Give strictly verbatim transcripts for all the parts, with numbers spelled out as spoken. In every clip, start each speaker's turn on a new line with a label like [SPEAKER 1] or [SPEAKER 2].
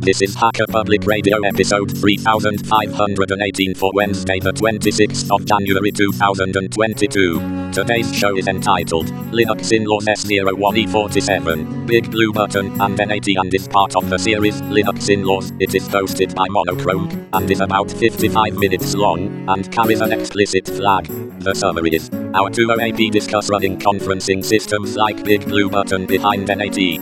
[SPEAKER 1] This is Hacker Public Radio episode three thousand five hundred eighteen for Wednesday the twenty-sixth of January two thousand twenty-two. Today's show is entitled Linux In-Laws S zero one E forty-seven, Big Blue Button and N eighty and is part of the series Linux In-Laws. It is hosted by Monochrome and is about fifty-five minutes long and carries an explicit flag. The summary is, our two O A P discuss running conferencing systems like Big Blue Button behind N eighty.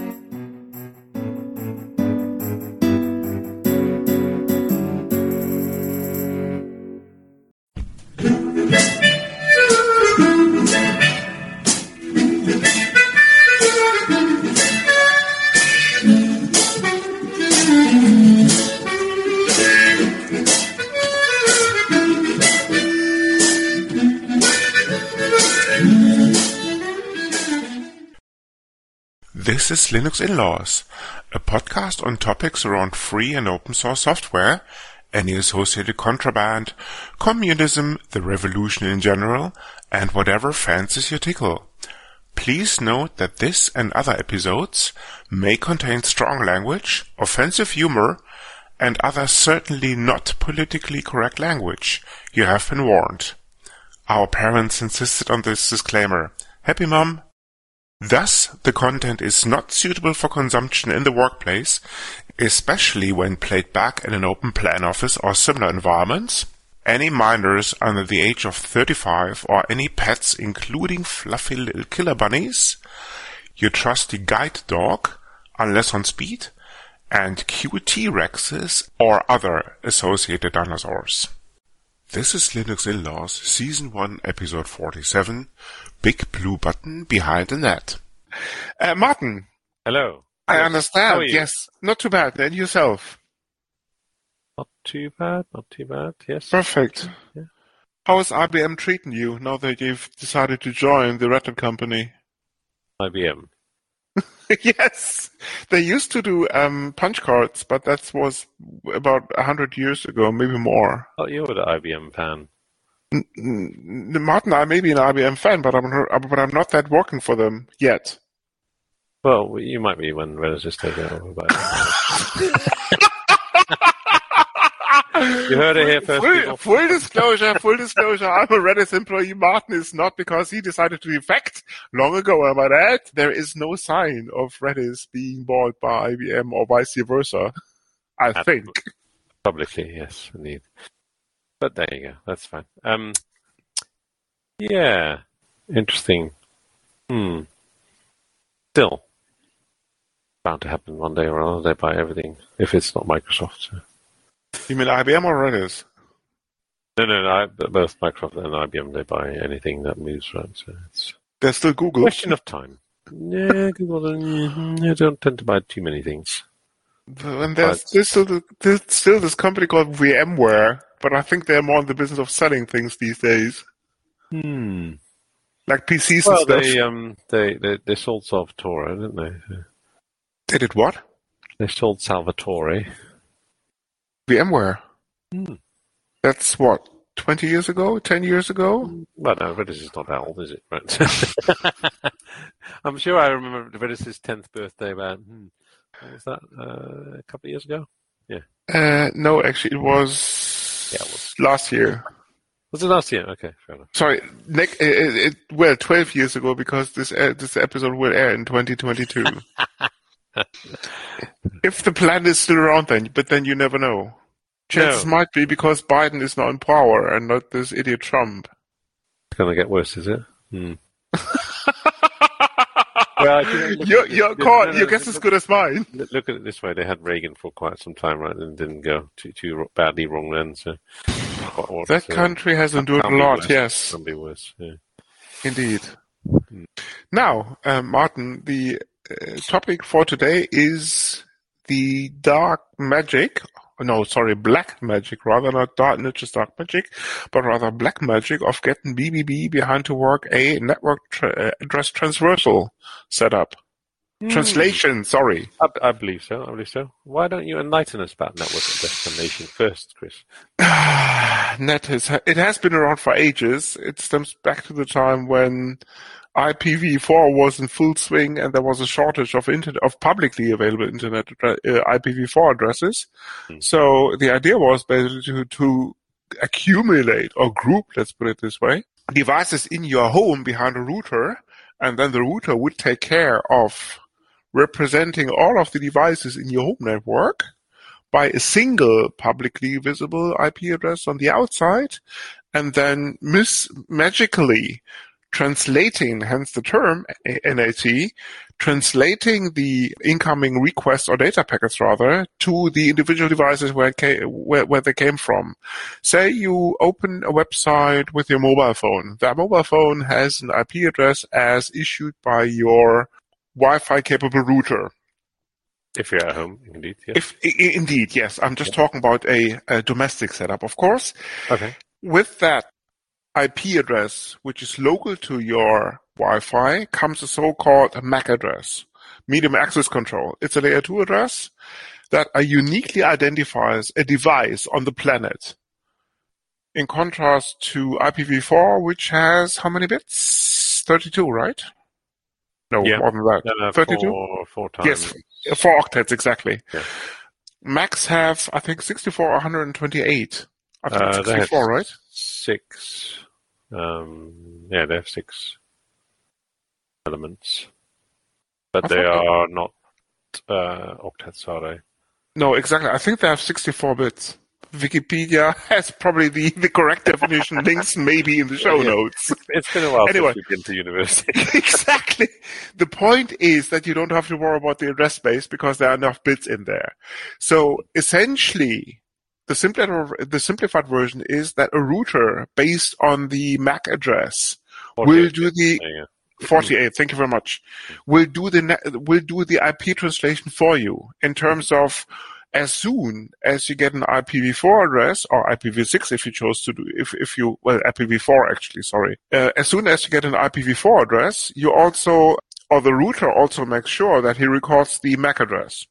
[SPEAKER 2] This is Linux In-Laws, a podcast on topics around free and open source software, any associated contraband, communism, the revolution in general, and whatever fancies your tickle. Please note that this and other episodes may contain strong language, offensive humor, and other certainly not politically correct language. You have been warned. Our parents insisted on this disclaimer. Happy Mom? Thus, the content is not suitable for consumption in the workplace, especially when played back in an open plan office or similar environments. Any minors under the age of thirty-five or any pets including fluffy little killer bunnies, your trusty guide dog, unless on speed, and cute T-Rexes or other associated dinosaurs. This is Linux In-Laws, Season one, Episode forty-seven, Big Blue Button Behind the Net. Uh, Martin.
[SPEAKER 3] Hello.
[SPEAKER 2] I
[SPEAKER 3] yes.
[SPEAKER 2] understand, yes. Not too bad. And yourself?
[SPEAKER 3] Not too bad, not too bad, yes.
[SPEAKER 2] Perfect.
[SPEAKER 3] Yeah.
[SPEAKER 2] How is I B M treating you now that you've decided to join the Red Hat company?
[SPEAKER 3] I B M.
[SPEAKER 2] Yes. They used to do um, punch cards, but that was about a hundred years ago, maybe more.
[SPEAKER 3] Oh, you're the I B M fan.
[SPEAKER 2] N- n- Martin, I may be an I B M fan, but I'm not, but I'm not that working for them yet.
[SPEAKER 3] Well, you might be when Redis is taken over by You heard it here first.
[SPEAKER 2] Full, full disclosure, full disclosure, I'm a Redis employee. Martin is not, because he decided to defect long ago. Am I right? There is no sign of Redis being bought by I B M or vice versa, I
[SPEAKER 3] At,
[SPEAKER 2] think.
[SPEAKER 3] Publicly, yes, indeed. But there you go, that's fine. Um, yeah, interesting. Hmm. Still, bound to happen one day or another. They buy everything, if it's not Microsoft. So.
[SPEAKER 2] You mean I B M or Redis?
[SPEAKER 3] No, no, no. I, both Microsoft and I B M, they buy anything that moves around. So it's
[SPEAKER 2] There's still Google.
[SPEAKER 3] Question of time. Yeah, Google don't, they don't tend to buy too many things.
[SPEAKER 2] And there's, there's, still, there's still this company called VMware, but I think they're more in the business of selling things these days.
[SPEAKER 3] Hmm.
[SPEAKER 2] Like P Cs
[SPEAKER 3] Well,
[SPEAKER 2] and stuff.
[SPEAKER 3] they um they, they they sold Salvatore, didn't they?
[SPEAKER 2] They did what?
[SPEAKER 3] They sold Salvatore.
[SPEAKER 2] VMware.
[SPEAKER 3] Hmm.
[SPEAKER 2] That's what, twenty years ago? ten years ago?
[SPEAKER 3] Well, no, Redis is not that old, is it? Right. I'm sure I remember Redis' tenth birthday about, hmm, what was that, uh, a couple of years ago? Yeah.
[SPEAKER 2] Uh, no, actually, it was,
[SPEAKER 3] Yeah, it was
[SPEAKER 2] last year.
[SPEAKER 3] Was it last year? Okay, fair enough.
[SPEAKER 2] Sorry, Nick, it, it, it, well, twelve years ago, because this uh, this episode will air in twenty twenty-two. If the plan is still around then, but then you never know. Chances
[SPEAKER 3] No.
[SPEAKER 2] might be because Biden is now in power and not this idiot Trump.
[SPEAKER 3] It's going to get worse, is it? Hmm. Well, you know, look
[SPEAKER 2] your
[SPEAKER 3] at-
[SPEAKER 2] your
[SPEAKER 3] look-
[SPEAKER 2] call,
[SPEAKER 3] no, no,
[SPEAKER 2] your guess is
[SPEAKER 3] look-
[SPEAKER 2] good as mine.
[SPEAKER 3] Look at it this way: they had Reagan for quite some time, right, and didn't go too too badly wrong then. So what, what,
[SPEAKER 2] That
[SPEAKER 3] uh,
[SPEAKER 2] country has endured a
[SPEAKER 3] can't be
[SPEAKER 2] lot,
[SPEAKER 3] worse.
[SPEAKER 2] yes,
[SPEAKER 3] Can be worse. Yeah.
[SPEAKER 2] indeed. Now, uh, Martin, the uh, topic for today is the dark magic. No, sorry, black magic, rather not dark, not just dark magic, but rather black magic of getting B B B behind to work a network tra- uh, address transversal setup. Translation, sorry.
[SPEAKER 3] I, I believe so. I believe so. Why don't you enlighten us about network destination first, Chris?
[SPEAKER 2] Net is, it has been around for ages. It stems back to the time when I P v four was in full swing and there was a shortage of internet, of publicly available internet uh, I P v four addresses. Mm-hmm. So the idea was basically to, to accumulate or group, let's put it this way, devices in your home behind a router, and then the router would take care of representing all of the devices in your home network by a single publicly visible I P address on the outside, and then mis- magically translating, hence the term N A T, translating the incoming requests or data packets rather to the individual devices where, it came, where, where they came from. Say you open a website with your mobile phone. That mobile phone has an I P address as issued by your Wi-Fi capable router.
[SPEAKER 3] If you're at home, indeed. Yes.
[SPEAKER 2] If I- indeed, yes. I'm just yeah. talking about a, a domestic setup, of course.
[SPEAKER 3] Okay.
[SPEAKER 2] With that I P address, which is local to your Wi-Fi, comes a so-called M A C address, medium access control. It's a layer two address that uniquely identifies a device on the planet. In contrast to I P v four, which has how many bits? thirty-two, right? No,
[SPEAKER 3] yeah.
[SPEAKER 2] more than that.
[SPEAKER 3] Uh,
[SPEAKER 2] thirty-two?
[SPEAKER 3] Four, four times.
[SPEAKER 2] Yes, four octets, exactly.
[SPEAKER 3] Yeah.
[SPEAKER 2] Macs have, I think, sixty-four or one hundred twenty-eight. I think
[SPEAKER 3] uh,
[SPEAKER 2] sixty-four, right?
[SPEAKER 3] Six. Um, yeah, they have six elements. But I they are they... not uh, octets, are they?
[SPEAKER 2] No, exactly. I think they have sixty-four bits. Wikipedia has probably the, the correct definition. Links maybe in the show
[SPEAKER 3] yeah.
[SPEAKER 2] notes.
[SPEAKER 3] It's been a while
[SPEAKER 2] anyway,
[SPEAKER 3] since we've been to university.
[SPEAKER 2] Exactly. The point is that you don't have to worry about the address space because there are enough bits in there. So essentially, the simplified, the simplified version is that a router based on the M A C address will do the
[SPEAKER 3] yeah.
[SPEAKER 2] forty-eight. Thank you very much. Will do the will do the I P translation for you in terms of as soon as you get an I P v four address, or I P v six if you chose to do, if, if you, well, I P v four actually, sorry. Uh, as soon as you get an I P v four address, you also, or the router also makes sure that he records the M A C address.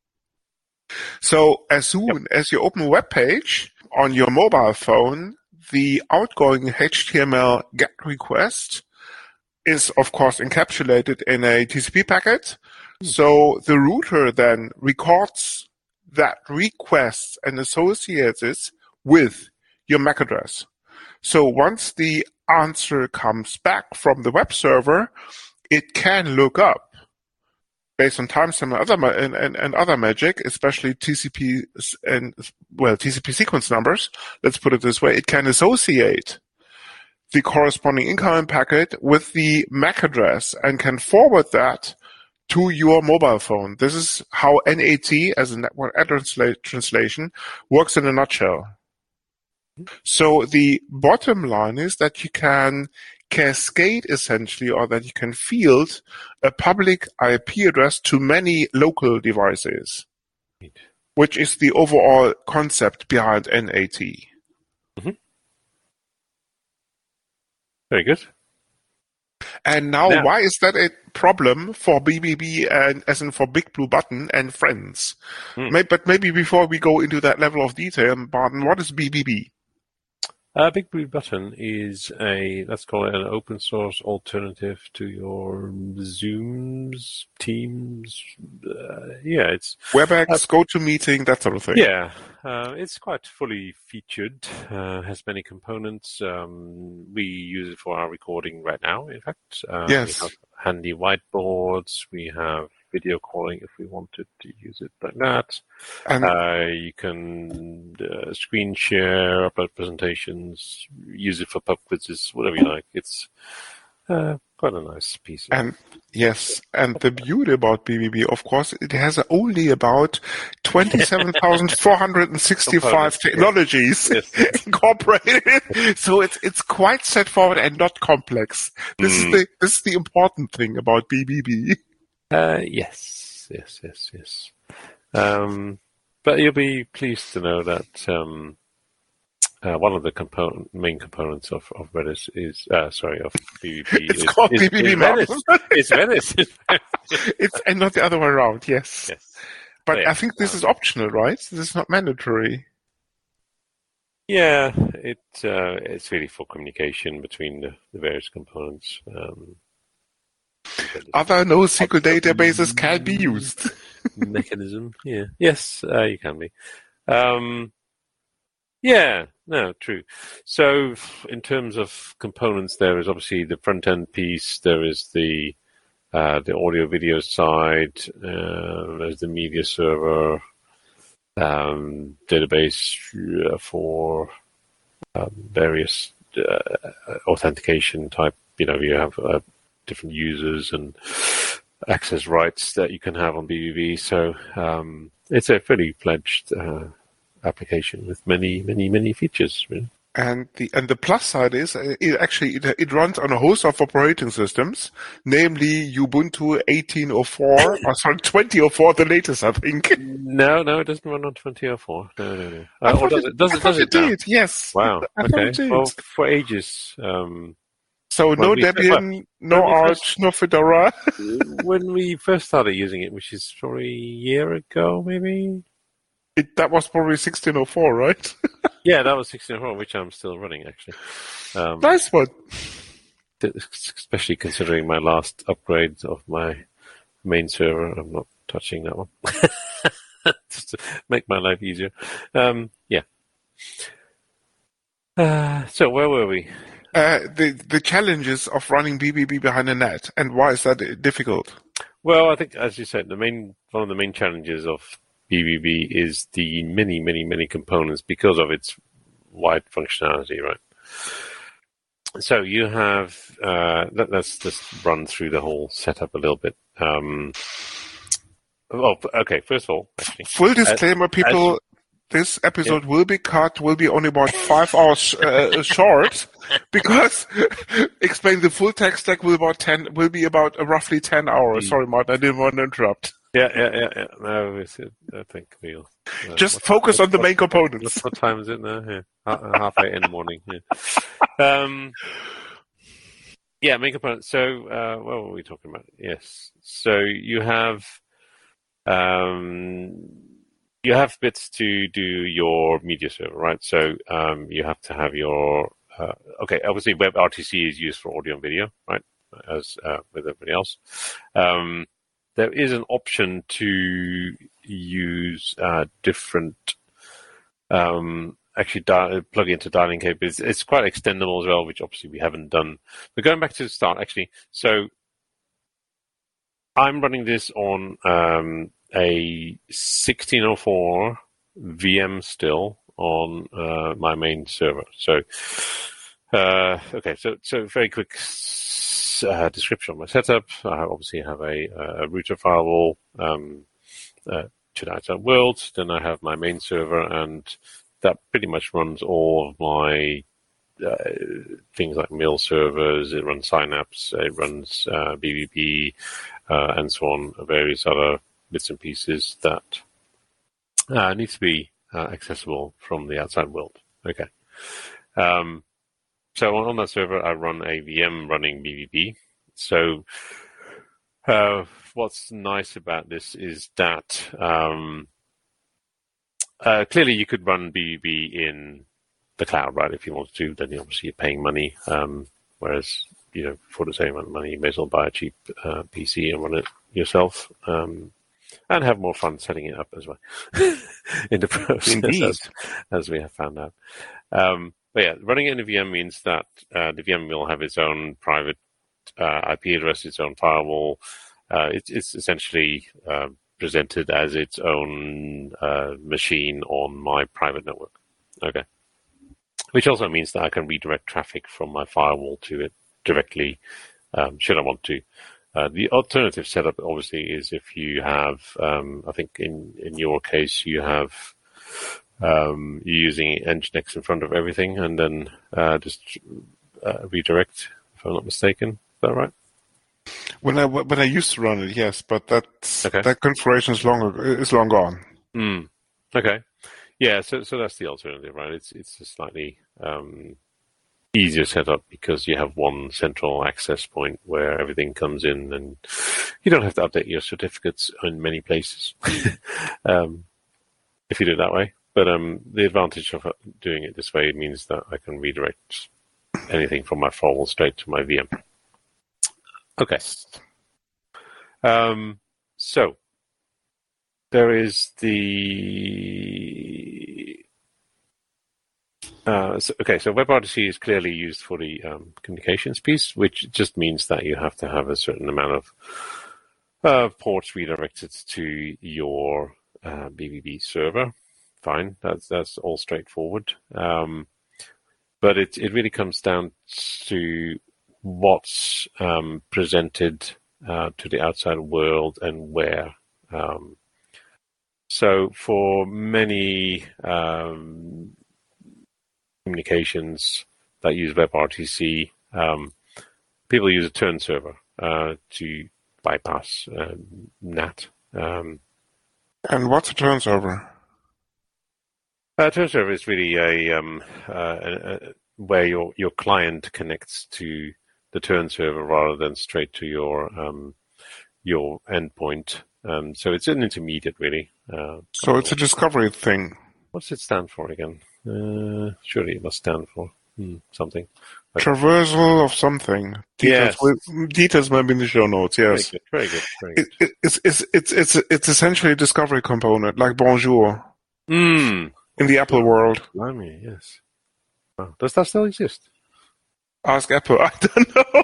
[SPEAKER 2] So as soon yep. as you open a web page on your mobile phone, the outgoing H T M L GET request is, of course, encapsulated in a T C P packet. Hmm. So the router then records that request and associates it with your M A C address. So once the answer comes back from the web server, it can look up, based on timestamp and other and, and, and other magic, especially T C P and well T C P sequence numbers. Let's put it this way: it can associate the corresponding incoming packet with the M A C address and can forward that to your mobile phone. This is how N A T, as a network address translation, works in a nutshell. So the bottom line is that you can cascade, essentially, or that you can field a public I P address to many local devices, which is the overall concept behind N A T.
[SPEAKER 3] Mm-hmm. Very good.
[SPEAKER 2] And now,
[SPEAKER 3] yeah.
[SPEAKER 2] why is that a problem for B B B and as in for Big Blue Button and friends?
[SPEAKER 3] Mm.
[SPEAKER 2] Maybe, but maybe before we go into that level of detail, Barton, what is B B B?
[SPEAKER 3] Uh, Big Blue Button is a, let's call it an open source alternative to your Zooms, Teams. Uh, yeah, it's
[SPEAKER 2] WebEx,
[SPEAKER 3] uh,
[SPEAKER 2] GoToMeeting, that sort of thing.
[SPEAKER 3] Yeah, uh, it's quite fully featured. Uh, has many components. Um, we use it for our recording right now. In fact, uh,
[SPEAKER 2] yes.
[SPEAKER 3] we have handy whiteboards. We have video calling if we wanted to use it like that.
[SPEAKER 2] And
[SPEAKER 3] uh, you can uh, screen share, upload presentations, use it for pub quizzes, whatever you like. It's uh, quite a nice piece.
[SPEAKER 2] And yes, and the beauty about B B B, of course, it has only about twenty-seven thousand four hundred sixty-five technologies
[SPEAKER 3] yes, yes.
[SPEAKER 2] incorporated. So it's it's quite straightforward and not complex. This mm. is the this is the important thing about B B B.
[SPEAKER 3] Uh, yes, yes, yes, yes. Um, but you'll be pleased to know that um, uh, one of the component, main components of, of Redis is, uh, sorry, of B B B
[SPEAKER 2] it's
[SPEAKER 3] is,
[SPEAKER 2] called
[SPEAKER 3] is,
[SPEAKER 2] B B B
[SPEAKER 3] is Venice. It's Venice.
[SPEAKER 2] It's and not the other way around. Yes.
[SPEAKER 3] Yes.
[SPEAKER 2] But
[SPEAKER 3] yeah,
[SPEAKER 2] I think this
[SPEAKER 3] um,
[SPEAKER 2] is optional, right? This is not mandatory.
[SPEAKER 3] Yeah, it uh, it's really for communication between the, the various components. Um,
[SPEAKER 2] other NoSQL databases can be used.
[SPEAKER 3] Mechanism, yeah. Yes, uh, you can be. Um, yeah, no, true. So in terms of components, there is obviously the front-end piece, there is the uh, the audio-video side, uh, there's the media server, um, database uh, for um, various uh, authentication type. You know, you have uh, different users and access rights that you can have on B B B. So um, it's a fully fledged uh, application with many, many, many features. Really.
[SPEAKER 2] And the and the plus side is uh, it actually it, it runs on a host of operating systems, namely Ubuntu eighteen oh four or sorry twenty oh four, the latest, I think.
[SPEAKER 3] No, no, it doesn't run on twenty oh four. No, no, no.
[SPEAKER 2] I
[SPEAKER 3] Uh, or
[SPEAKER 2] thought
[SPEAKER 3] does
[SPEAKER 2] it,
[SPEAKER 3] it? Does
[SPEAKER 2] I
[SPEAKER 3] it?
[SPEAKER 2] thought
[SPEAKER 3] Does
[SPEAKER 2] it
[SPEAKER 3] it now?
[SPEAKER 2] did. Yes.
[SPEAKER 3] Wow.
[SPEAKER 2] I thought
[SPEAKER 3] Okay.
[SPEAKER 2] it did.
[SPEAKER 3] Well, for ages. Um,
[SPEAKER 2] So
[SPEAKER 3] when
[SPEAKER 2] no
[SPEAKER 3] we-
[SPEAKER 2] Debian, no
[SPEAKER 3] when we
[SPEAKER 2] Arch,
[SPEAKER 3] first-
[SPEAKER 2] no Fedora.
[SPEAKER 3] when we first started using it, which is probably a year ago, maybe.
[SPEAKER 2] It, that was probably sixteen oh four, right?
[SPEAKER 3] Yeah, that was sixteen oh four, which I'm still running actually. Um,
[SPEAKER 2] Nice one.
[SPEAKER 3] especially considering my last upgrade of my main server. I'm not touching that one. Just to make my life easier. Um, yeah. Uh, so where were we?
[SPEAKER 2] Uh, the the challenges of running B B B behind a net, and why is that difficult?
[SPEAKER 3] Well, I think, as you said, the main one of the main challenges of B B B is the many, many, many components because of its wide functionality, right? So you have, uh, let, let's just run through the whole setup a little bit. Um, oh, okay, first of all, actually,
[SPEAKER 2] Full disclaimer, people.
[SPEAKER 3] as-
[SPEAKER 2] This episode will be cut, will be only about five hours uh, short, because explain the full tech stack will about ten will be about uh, roughly ten hours.
[SPEAKER 3] Mm.
[SPEAKER 2] Sorry, Martin, I didn't want to interrupt.
[SPEAKER 3] yeah, yeah, yeah, yeah. No, it's, I think we'll uh,
[SPEAKER 2] Just
[SPEAKER 3] what-
[SPEAKER 2] focus
[SPEAKER 3] what-
[SPEAKER 2] on the
[SPEAKER 3] what-
[SPEAKER 2] main components.
[SPEAKER 3] What, what time is it now? Yeah. Ha- Half eight in the morning. Yeah. Um, yeah, main component. So, uh, what were we talking about? Yes. So you have, um, you have bits to do your media server, right? So um, you have to have your, uh, okay, obviously WebRTC is used for audio and video, right? As uh, with everybody else. Um, there is an option to use uh, different um, actually di- plug into dialing cable. It's, it's quite extendable as well, which obviously we haven't done. But going back to the start, actually, so I'm running this on um, a sixteen oh four V M still on uh, my main server. So, uh, okay, so so very quick uh, description of my setup. I obviously have a, a router firewall um, uh, to the outside world. Then I have my main server, and that pretty much runs all of my uh, things like mail servers. It runs Synapse. It runs uh, B B B, uh, and so on. Various other bits and pieces that uh, need to be uh, accessible from the outside world. Okay. Um, so on, on that server, I run a V M running B B B. So uh, what's nice about this is that um, uh, clearly you could run B B B in the cloud, right? If you want to, then you obviously you're paying money. Um, whereas, you know, for the same amount of money, you may as well buy a cheap uh, P C and run it yourself. Um, and have more fun setting it up as well in the process,
[SPEAKER 2] Indeed.
[SPEAKER 3] as, as we have found out. Um, but yeah, running it in a V M means that uh, the V M will have its own private uh, I P address, its own firewall. Uh, it, it's essentially uh, presented as its own uh, machine on my private network. Okay. Which also means that I can redirect traffic from my firewall to it directly, um, should I want to. Uh, the alternative setup, obviously, is if you have, um, I think in, in your case, you have, um, you're using Nginx in front of everything and then uh, just uh, redirect, if I'm not mistaken. Is that right?
[SPEAKER 2] When I when I used to run it, yes, but that's,
[SPEAKER 3] Okay.
[SPEAKER 2] that configuration is long is long gone.
[SPEAKER 3] Mm. Okay. Yeah, so so that's the alternative, right? It's it's a slightly um, easier setup because you have one central access point where everything comes in, and you don't have to update your certificates in many places um, if you do it that way. But um, the advantage of doing it this way means that I can redirect anything from my firewall straight to my V M. Okay. Um, so there is the uh, so, okay. So WebRTC is clearly used for the um, communications piece, which just means that you have to have a certain amount of uh, ports redirected to your uh, B B B server. Fine, that's that's all straightforward. Um, but it it really comes down to what's um, presented uh, to the outside world and where. Um, so for many um, communications that use WebRTC, um, people use a turn server uh, to bypass uh, N A T. Um,
[SPEAKER 2] and what's a turn server?
[SPEAKER 3] A turn server is really a, um, uh, a, a where your your client connects to the turn server rather than straight to your um, your endpoint. Um, so it's an intermediate, really. Uh,
[SPEAKER 2] so it's a discovery thing.
[SPEAKER 3] What's it stand for again? Uh, surely it must stand for hmm, something.
[SPEAKER 2] Like, traversal of something. Details,
[SPEAKER 3] yes.
[SPEAKER 2] Details maybe in the show notes. Yes.
[SPEAKER 3] Very good. Very good. Very good.
[SPEAKER 2] It, it, it's it's it's it's it's essentially a discovery component, like Bonjour.
[SPEAKER 3] Mm.
[SPEAKER 2] In the Apple world.
[SPEAKER 3] I mean, yes. Oh, does that still exist?
[SPEAKER 2] Ask Apple. I don't know.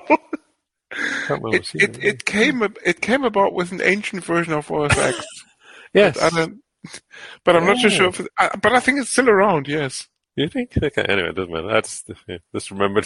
[SPEAKER 2] It, it,
[SPEAKER 3] it,
[SPEAKER 2] it came it came about with an ancient version of O S X.
[SPEAKER 3] Yes.
[SPEAKER 2] But, I don't, but I'm
[SPEAKER 3] oh.
[SPEAKER 2] not too sure. If it, I, but I think it's still around. Yes.
[SPEAKER 3] You think? Okay. Anyway, it doesn't matter. I just, yeah, just remembered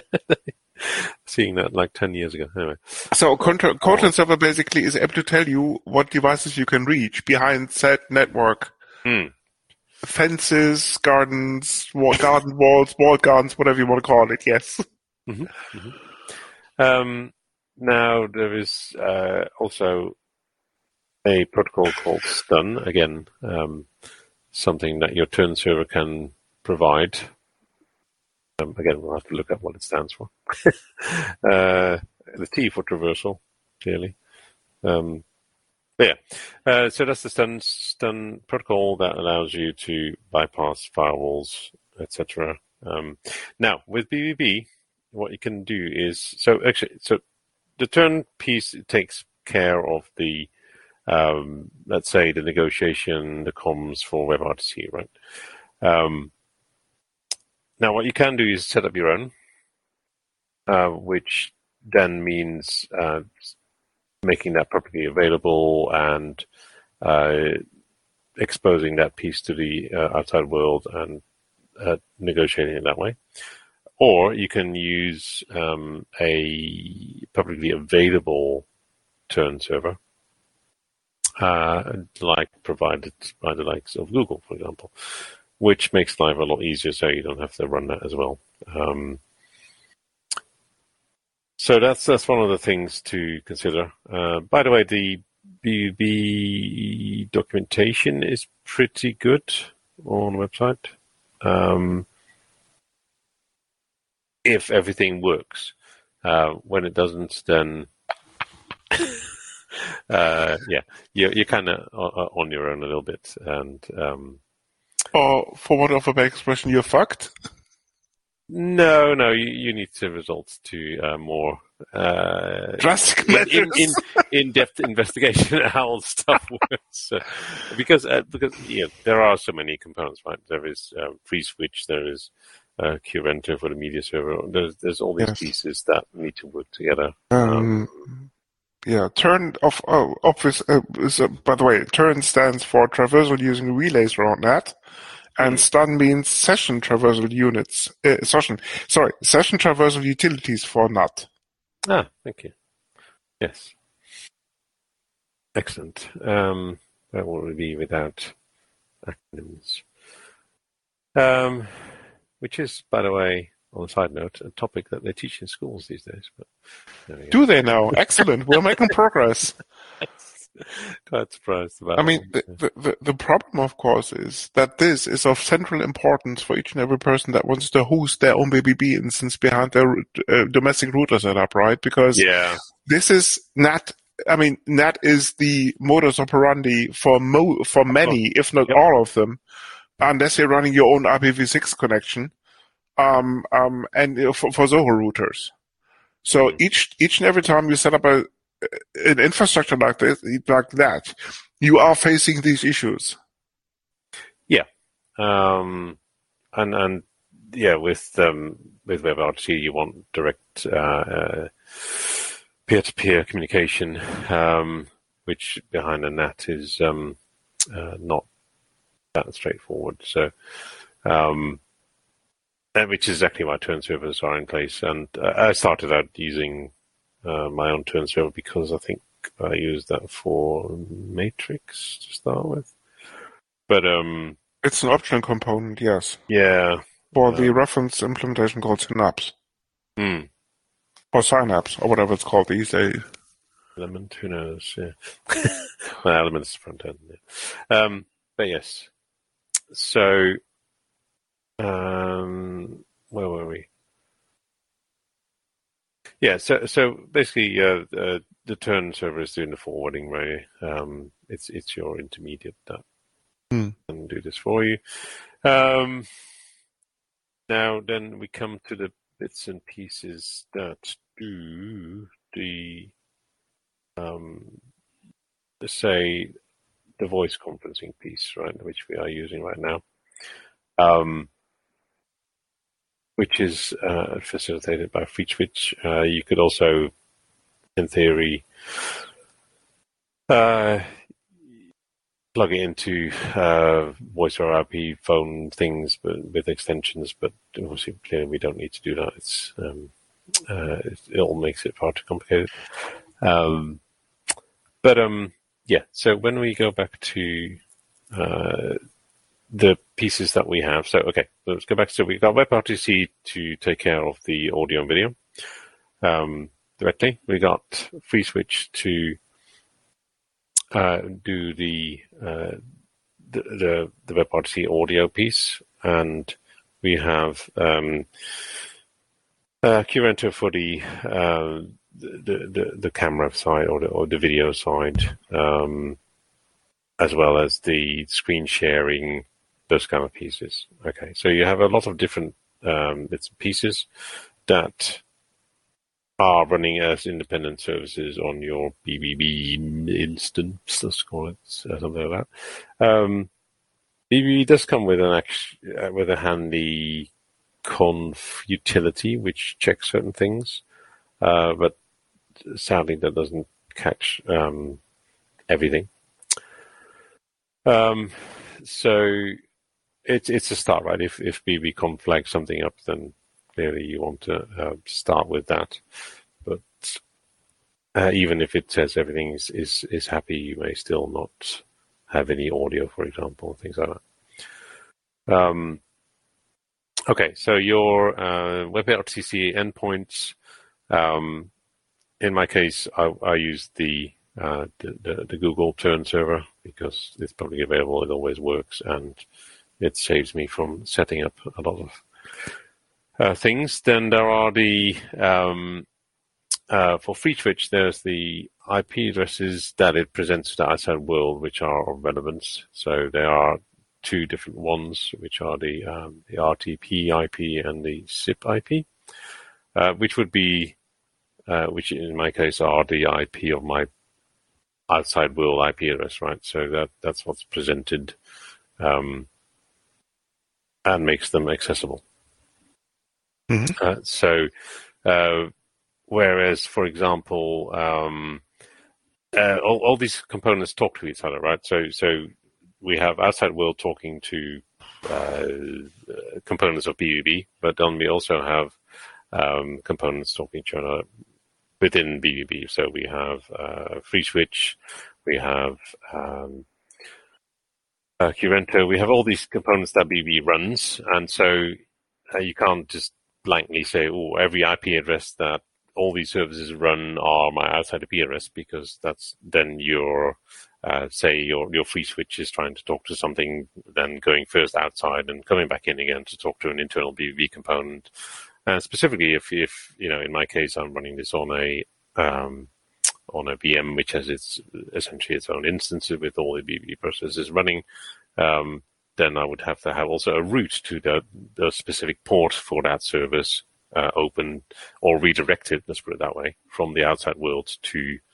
[SPEAKER 3] seeing that like ten years ago. Anyway.
[SPEAKER 2] So Contra- Kotlin server basically is able to tell you what devices you can reach behind said network.
[SPEAKER 3] Hmm.
[SPEAKER 2] Fences, gardens, wall, garden walls, walled gardens, whatever you want to call it, yes.
[SPEAKER 3] Mm-hmm. Mm-hmm. Um, now, there is uh, also a protocol called Stun, again, um, something that your turn server can provide. Um, again, we'll have to look at what it stands for. uh, the T for traversal, clearly. Um, Yeah, uh, so that's the stun, stun protocol that allows you to bypass firewalls, et cetera. Um, now, with B B B, what you can do is so actually, so the turn piece takes care of the, um, let's say, the negotiation, the comms for WebRTC, right? Um, now, what you can do is set up your own, uh, which then means uh, making that publicly available and uh, exposing that piece to the uh, outside world and uh, negotiating it that way. Or you can use um, a publicly available turn server, uh, like provided by the likes of Google, for example, which makes life a lot easier so you don't have to run that as well. Um, So that's that's one of the things to consider. Uh, by the way, the B B B documentation is pretty good on the website. Um, if everything works. Uh, when it doesn't, then uh, yeah, you're, you're kind of on your own a little bit. And um,
[SPEAKER 2] or for want of a better expression, you're fucked.
[SPEAKER 3] No, no, you, you need to resort to uh, more uh,
[SPEAKER 2] drastic
[SPEAKER 3] in,
[SPEAKER 2] measures,
[SPEAKER 3] in, in, in-depth investigation of how stuff works. Uh, because uh, because yeah, there are so many components, right? There is uh, FreeSwitch, there is uh, Curento for the media server. There's there's all these
[SPEAKER 2] yes.
[SPEAKER 3] pieces that need to work together.
[SPEAKER 2] Um,
[SPEAKER 3] um,
[SPEAKER 2] yeah, turn of oh, obvious. Uh, is, uh, by the way, turn stands for traversal using relays around that. And mm. stun means session traversal units. Uh, session, sorry, session traversal utilities for N A T.
[SPEAKER 3] Ah, thank you. Yes. Excellent. Um, that will be without acronyms. Um, which is, by the way, on a side note, a topic that they teach in schools these days. But
[SPEAKER 2] do they now? Excellent. We're making progress.
[SPEAKER 3] Quite surprised about
[SPEAKER 2] I mean, the, the, the problem, of course, is that this is of central importance for each and every person that wants to host their own B B B instance behind their uh, domestic router setup, right? Because
[SPEAKER 3] yeah.
[SPEAKER 2] this is N A T. I mean, N A T is the modus operandi for mo- for many, if not
[SPEAKER 3] yep.
[SPEAKER 2] all of them, unless you're running your own I P v six connection, um, um, and for, for Zoho routers. So mm-hmm. each each and every time you set up a an infrastructure like this, like that, you are facing these issues.
[SPEAKER 3] Yeah, um, and and yeah, with um, with WebRTC, you want direct uh, uh, peer-to-peer communication, um, which behind a N A T is um, uh, not that straightforward. So, um, which is exactly why turn servers are in place. And uh, I started out using uh, my own turn server because I think I used that for Matrix to start with. But um,
[SPEAKER 2] it's an optional component, yes.
[SPEAKER 3] Yeah.
[SPEAKER 2] For
[SPEAKER 3] um,
[SPEAKER 2] the reference implementation called Synapse.
[SPEAKER 3] Hmm.
[SPEAKER 2] Or Synapse, or whatever it's called these days.
[SPEAKER 3] Element, who knows? Yeah. Well, Element's front end. Yeah. Um, but yes. So, um, where were we? Yeah. So, so basically, uh, uh, the turn server is doing the forwarding, right? Um, it's it's your intermediate that
[SPEAKER 2] Hmm.
[SPEAKER 3] can do this for you. Um, now, then we come to the bits and pieces that do the um, say the voice conferencing piece, right, which we are using right now, um, which is uh, facilitated by FreeSwitch. Uh, you could also, in theory, uh, plug it into uh, voice over I P phone things, but with extensions. But obviously, clearly, we don't need to do that. It's um, uh, it, it all makes it far too complicated. Um, but um, yeah. So when we go back to uh, the pieces that we have, so okay, let's go back. So we've got WebRTC to take care of the audio and video um, directly. We got FreeSwitch to uh, do the, uh, the the the WebRTC audio piece, and we have um, uh, Curento for the, uh, the the the camera side or the or the video side, um, as well as the screen sharing, those kind of pieces. Okay, so you have a lot of different um, bits and pieces that are running as independent services on your B B B instance, let's call it something like that. Um, B B B does come with an act- uh, with a handy conf utility which checks certain things, uh, but sadly that doesn't catch um, everything. Um, so it's it's a start, right? If if B B conf flags something up, then clearly you want to uh, start with that. But uh, even if it says everything is, is, is happy, you may still not have any audio, for example, things like that. Um, okay, so your uh, WebRTC endpoints, um, in my case, I, I use the, uh, the, the the Google Turn server because it's publicly available, it always works, and it saves me from setting up a lot of Uh, things. Then there are the um, uh, for FreeSwitch. There's the I P addresses that it presents to the outside world, which are of relevance. So there are two different ones, which are the um, the R T P I P and the S I P I P, uh, which would be, uh, which in my case are the I P of my outside world I P address, right? So that that's what's presented um, and makes them accessible.
[SPEAKER 2] Mm-hmm.
[SPEAKER 3] Uh, so, uh, whereas, for example, um, uh, all, all these components talk to each other, right? So, so we have outside world talking to uh, components of B B B, but then we also have um, components talking to each other within B B B. So we have uh, FreeSwitch, we have um, uh, Curento, we have all these components that B B B runs, and so uh, you can't just blankly say, oh, every I P address that all these services run are my outside I P address, because that's then your, uh, say your, your FreeSwitch is trying to talk to something, then going first outside and coming back in again to talk to an internal B B B component. And specifically, if, if, you know, in my case, I'm running this on a, um, on a V M, which has its, essentially its own instances with all the B B B processes running, um, then I would have to have also a route to the, the specific port for that service uh, open or redirected, let's put it that way, from the outside world to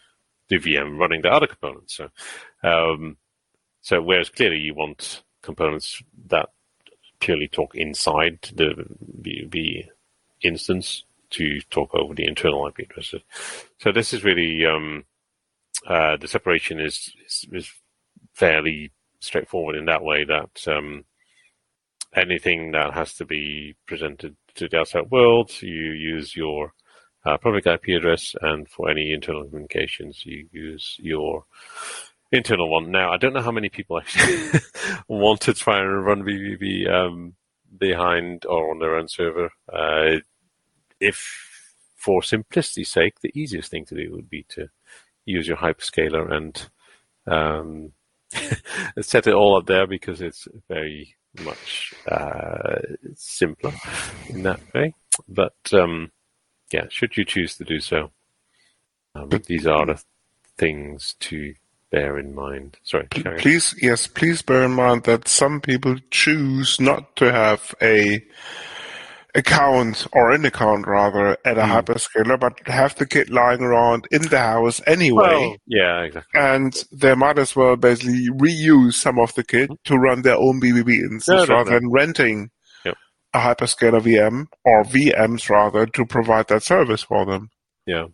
[SPEAKER 3] the V M running the other components. So, um, so whereas clearly you want components that purely talk inside the V, v instance to talk over the internal I P addresses. So this is really um, uh, the separation is, is is fairly straightforward in that way that um, anything that has to be presented to the outside world, you use your uh, public I P address, and for any internal communications, you use your internal one. Now, I don't know how many people actually want to try and run V V V um, behind or on their own server. Uh, if, for simplicity's sake, the easiest thing to do would be to use your hyperscaler and um, set it all up there, because it's very much uh, simpler in that way. But um, yeah, should you choose to do so, um, these are the things to bear in mind. Sorry, carry on.
[SPEAKER 2] Please, yes, please bear in mind that some people choose not to have a account, or an account rather, at a mm. hyperscaler, but have the kit lying around in the house anyway.
[SPEAKER 3] Well, yeah, exactly.
[SPEAKER 2] And they might as well basically reuse some of the kit to run their own B B B instance,
[SPEAKER 3] no,
[SPEAKER 2] rather
[SPEAKER 3] no.
[SPEAKER 2] than renting
[SPEAKER 3] yep.
[SPEAKER 2] a hyperscaler V M, or V Ms rather, to provide that service for them.
[SPEAKER 3] Yeah.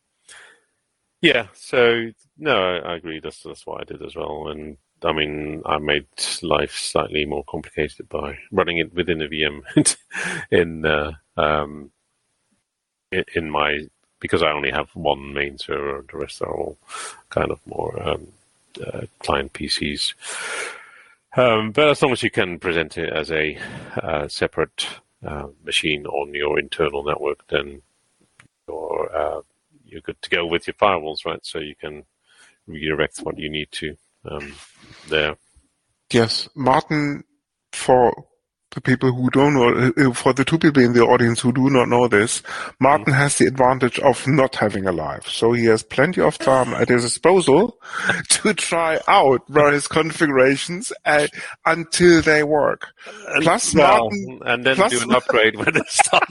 [SPEAKER 3] Yeah, so, no, I, I agree. That's, that's what I did as well. And I mean, I made life slightly more complicated by running it within a V M in uh, um, in my, because I only have one main server. The rest are all kind of more um, uh, client P Cs. Um, but as long as you can present it as a uh, separate uh, machine on your internal network, then you're uh, you're good to go with your firewalls, right? So you can redirect what you need to. Um, there.
[SPEAKER 2] Yes, Martin, for the people who don't know, for the two people in the audience who do not know this, Martin mm. has the advantage of not having a life. So he has plenty of time at his disposal to try out various configurations uh, until they work. Plus,
[SPEAKER 3] well,
[SPEAKER 2] Martin...
[SPEAKER 3] And then
[SPEAKER 2] plus,
[SPEAKER 3] do an upgrade when it stops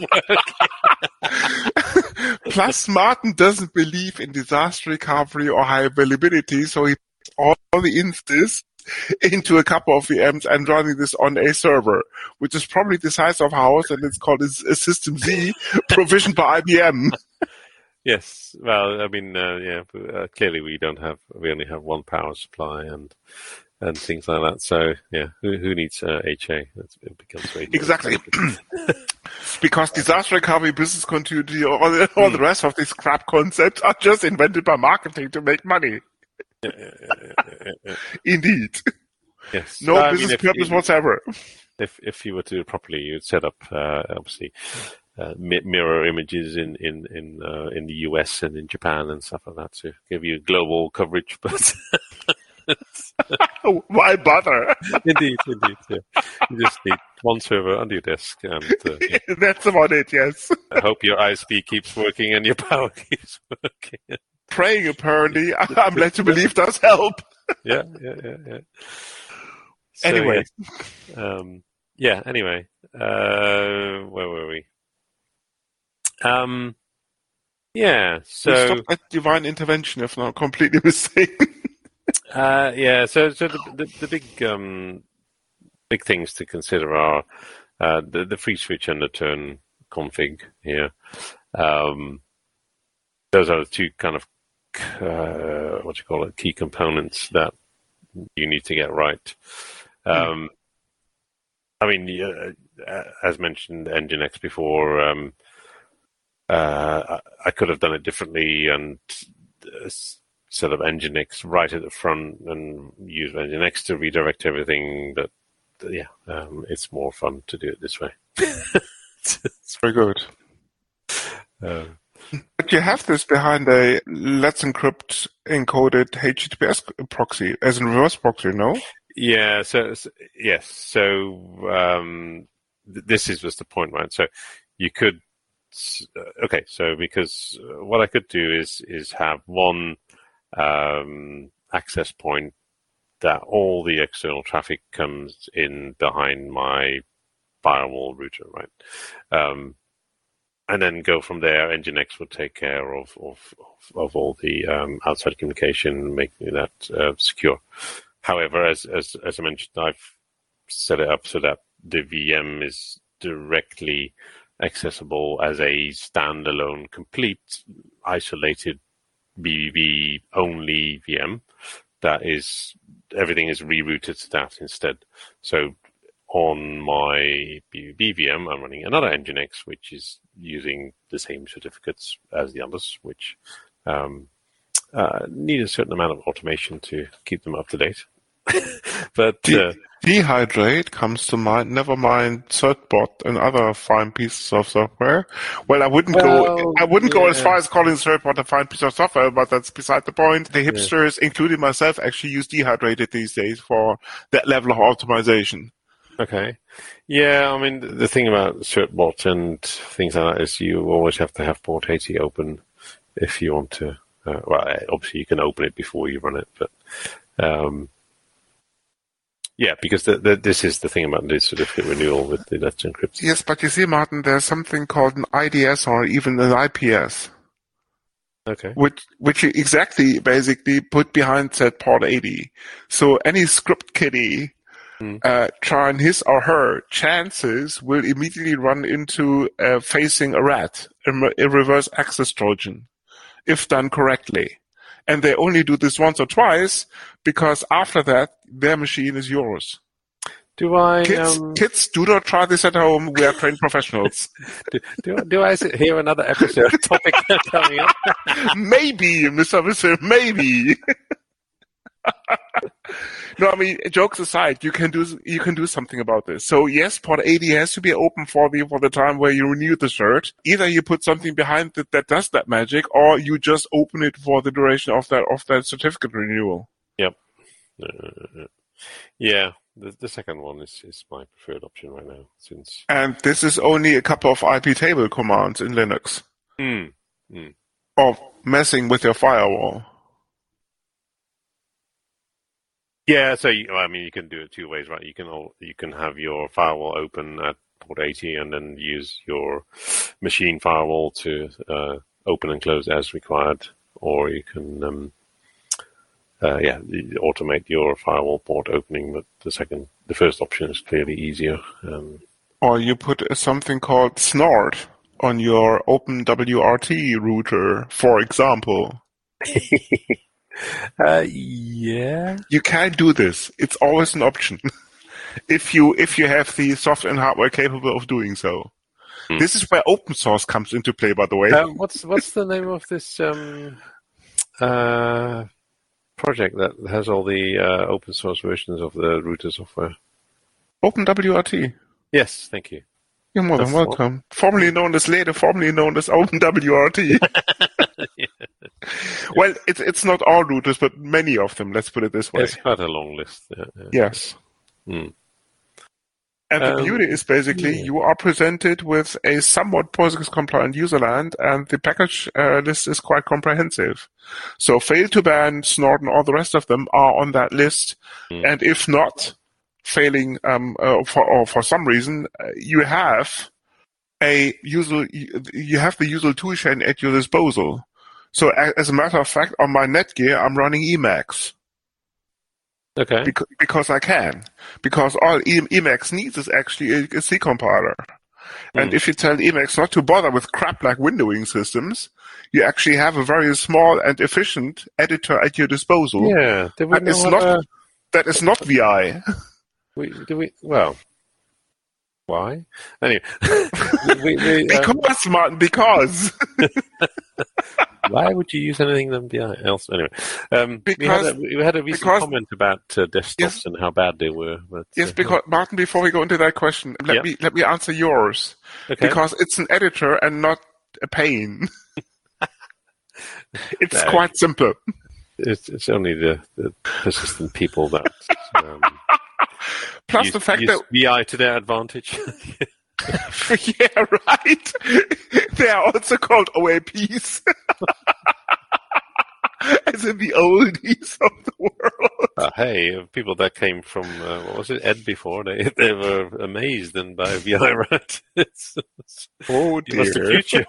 [SPEAKER 3] working.
[SPEAKER 2] Plus, Martin doesn't believe in disaster recovery or high availability, so he all the instances into a couple of V Ms and running this on a server, which is probably the size of a house, and it's called a System Z, provisioned by I B M.
[SPEAKER 3] Yes, well, I mean, uh, yeah, uh, clearly we don't have, we only have one power supply and and things like that. So, yeah, who who needs uh, H A? It's, it becomes very
[SPEAKER 2] exactly. Because disaster recovery, business continuity, all the, all the rest of these crap concepts are just invented by marketing to make money.
[SPEAKER 3] Yeah, yeah, yeah, yeah, yeah.
[SPEAKER 2] Indeed.
[SPEAKER 3] Yes.
[SPEAKER 2] No
[SPEAKER 3] well,
[SPEAKER 2] business
[SPEAKER 3] I mean,
[SPEAKER 2] purpose
[SPEAKER 3] you,
[SPEAKER 2] whatsoever.
[SPEAKER 3] If if you were to do it properly, you'd set up uh, obviously uh, mirror images in in in uh, in the U S and in Japan and stuff like that to give you global coverage. But
[SPEAKER 2] why bother?
[SPEAKER 3] Indeed, indeed. Yeah. You just need one server under your desk, and uh, yeah.
[SPEAKER 2] That's about it. Yes.
[SPEAKER 3] I hope your I S P keeps working and your power keeps working.
[SPEAKER 2] Praying, apparently, I'm led to believe does help.
[SPEAKER 3] Yeah, yeah, yeah, yeah. So,
[SPEAKER 2] anyway.
[SPEAKER 3] Yeah, um, yeah anyway. Uh, where were we? Um, yeah, so...
[SPEAKER 2] We stopped at divine intervention, if not completely mistaken.
[SPEAKER 3] uh, yeah, so so the, the, the big um, big things to consider are uh, the, the free switch and the turn config here. Um, those are the two kind of Uh, what you call it, key components that you need to get right. Um, mm. I mean, uh, as mentioned, Nginx before, um, uh, I could have done it differently and uh, set up Nginx right at the front and use Nginx to redirect everything. But uh, yeah, um, it's more fun to do it this way.
[SPEAKER 2] It's very good.
[SPEAKER 3] Uh,
[SPEAKER 2] But you have this behind a Let's Encrypt encoded H T T P S proxy, as in reverse proxy, no?
[SPEAKER 3] Yeah, so, so yes, so um, th- this is just the point, right? So you could, uh, okay, so because what I could do is is have one um, access point that all the external traffic comes in behind my firewall router, right? Um, and then go from there. Nginx would take care of of, of, of all the um, outside communication, making that uh, secure. However, as, as as I mentioned, I've set it up so that the V M is directly accessible as a standalone, complete, isolated B B B only V M. That is, everything is rerouted to that instead. So on my B B B V M, I'm running another Nginx, which is using the same certificates as the others, which um, uh, need a certain amount of automation to keep them up to date. But uh,
[SPEAKER 2] Dehydrate comes to mind. Never mind Certbot and other fine pieces of software. Well, I wouldn't
[SPEAKER 3] well,
[SPEAKER 2] go. I wouldn't
[SPEAKER 3] yeah.
[SPEAKER 2] go as far as calling Certbot a fine piece of software, but that's beside the point. The hipsters, yeah. including myself, actually use Dehydrated these days for that level of optimization.
[SPEAKER 3] Okay. Yeah, I mean, the thing about Certbot and things like that is you always have to have port eighty open if you want to. Uh, well, obviously you can open it before you run it, but. Um, Yeah, because the, the, this is the thing about the certificate renewal with the Let's Encrypt.
[SPEAKER 2] Yes, but you see, Martin, there's something called an I D S or even an I P S.
[SPEAKER 3] Okay.
[SPEAKER 2] Which which you exactly basically put behind that port eighty. So any script kiddie mm. uh, trying his or her chances will immediately run into uh, facing a rat, a, a reverse access Trojan, if done correctly. And they only do this once or twice because after that, their machine is yours.
[SPEAKER 3] Do I?
[SPEAKER 2] Kids,
[SPEAKER 3] um...
[SPEAKER 2] kids do not try this at home. We are trained professionals.
[SPEAKER 3] do, do, do I hear another episode topic coming up?
[SPEAKER 2] Maybe, Mister Mister, maybe. No, I mean, jokes aside, you can do you can do something about this. So yes, port eighty has to be open for the for the time where you renew the cert. Either you put something behind it that does that magic, or you just open it for the duration of that of that certificate renewal.
[SPEAKER 3] Yep. Uh, yeah, the, the second one is, is my preferred option right now. Since
[SPEAKER 2] and this is only a couple of I P table commands in Linux,
[SPEAKER 3] mm. Mm.
[SPEAKER 2] or messing with your firewall.
[SPEAKER 3] Yeah, so you, I mean, you can do it two ways, right? You can you can have your firewall open at port eighty, and then use your machine firewall to uh, open and close as required, or you can, um, uh, yeah, automate your firewall port opening. But the second, the first option is clearly easier. Um,
[SPEAKER 2] or you put something called Snort on your OpenWRT router, for example.
[SPEAKER 3] Uh, yeah.
[SPEAKER 2] You can do this. It's always an option. if you if you have the software and hardware capable of doing so. Hmm. This is where open source comes into play, by the way.
[SPEAKER 3] Uh, what's what's the name of this um, uh, project that has all the uh, open source versions of the router software?
[SPEAKER 2] OpenWRT.
[SPEAKER 3] Yes, thank you.
[SPEAKER 2] You're more
[SPEAKER 3] That's
[SPEAKER 2] than welcome. All. Formerly known as later, formerly known as OpenWRT.
[SPEAKER 3] Yeah.
[SPEAKER 2] Well, it's it's not all routers, but many of them. Let's put it this way.
[SPEAKER 3] It's quite a long list. Yeah, yeah.
[SPEAKER 2] Yes.
[SPEAKER 3] Hmm.
[SPEAKER 2] And the
[SPEAKER 3] um,
[SPEAKER 2] beauty is basically yeah. you are presented with a somewhat POSIX-compliant userland, and the package uh, list is quite comprehensive. So fail to ban, Snort, and all the rest of them are on that list. Hmm. And if not, failing um, uh, for or for some reason, uh, you have a usual you have the usual toolchain at your disposal. So as a matter of fact, on my Netgear, I'm running Emacs.
[SPEAKER 3] Okay.
[SPEAKER 2] Because, because I can. Because all Emacs needs is actually a, a C compiler. Mm. And if you tell Emacs not to bother with crap like windowing systems, you actually have a very small and efficient editor at your disposal.
[SPEAKER 3] Yeah. Did we
[SPEAKER 2] that, is not, a... that is not V I.
[SPEAKER 3] We, do we, well... Why? Anyway. we, we,
[SPEAKER 2] because, um, Martin, because.
[SPEAKER 3] Why would you use anything than else? Anyway, um,
[SPEAKER 2] because,
[SPEAKER 3] we, had a, we had a recent
[SPEAKER 2] because,
[SPEAKER 3] comment about uh, desktops
[SPEAKER 2] yes,
[SPEAKER 3] and how bad they were. But,
[SPEAKER 2] yes,
[SPEAKER 3] uh,
[SPEAKER 2] because Martin, before we go into that question, let
[SPEAKER 3] yep.
[SPEAKER 2] me let me answer yours.
[SPEAKER 3] Okay.
[SPEAKER 2] Because it's an editor and not a pain. It's
[SPEAKER 3] no,
[SPEAKER 2] quite simple.
[SPEAKER 3] It's, it's only the, the persistent people that. Um,
[SPEAKER 2] Plus
[SPEAKER 3] use,
[SPEAKER 2] the fact
[SPEAKER 3] use
[SPEAKER 2] that
[SPEAKER 3] V I to their advantage.
[SPEAKER 2] Yeah, right. They are also called O A Ps. As in the oldies of the world.
[SPEAKER 3] Uh, hey, uh, people that came from, uh, what was it, Ed before, they they were amazed and by V I, right? It's, it's,
[SPEAKER 2] Oh
[SPEAKER 3] it was the
[SPEAKER 2] dear.
[SPEAKER 3] future.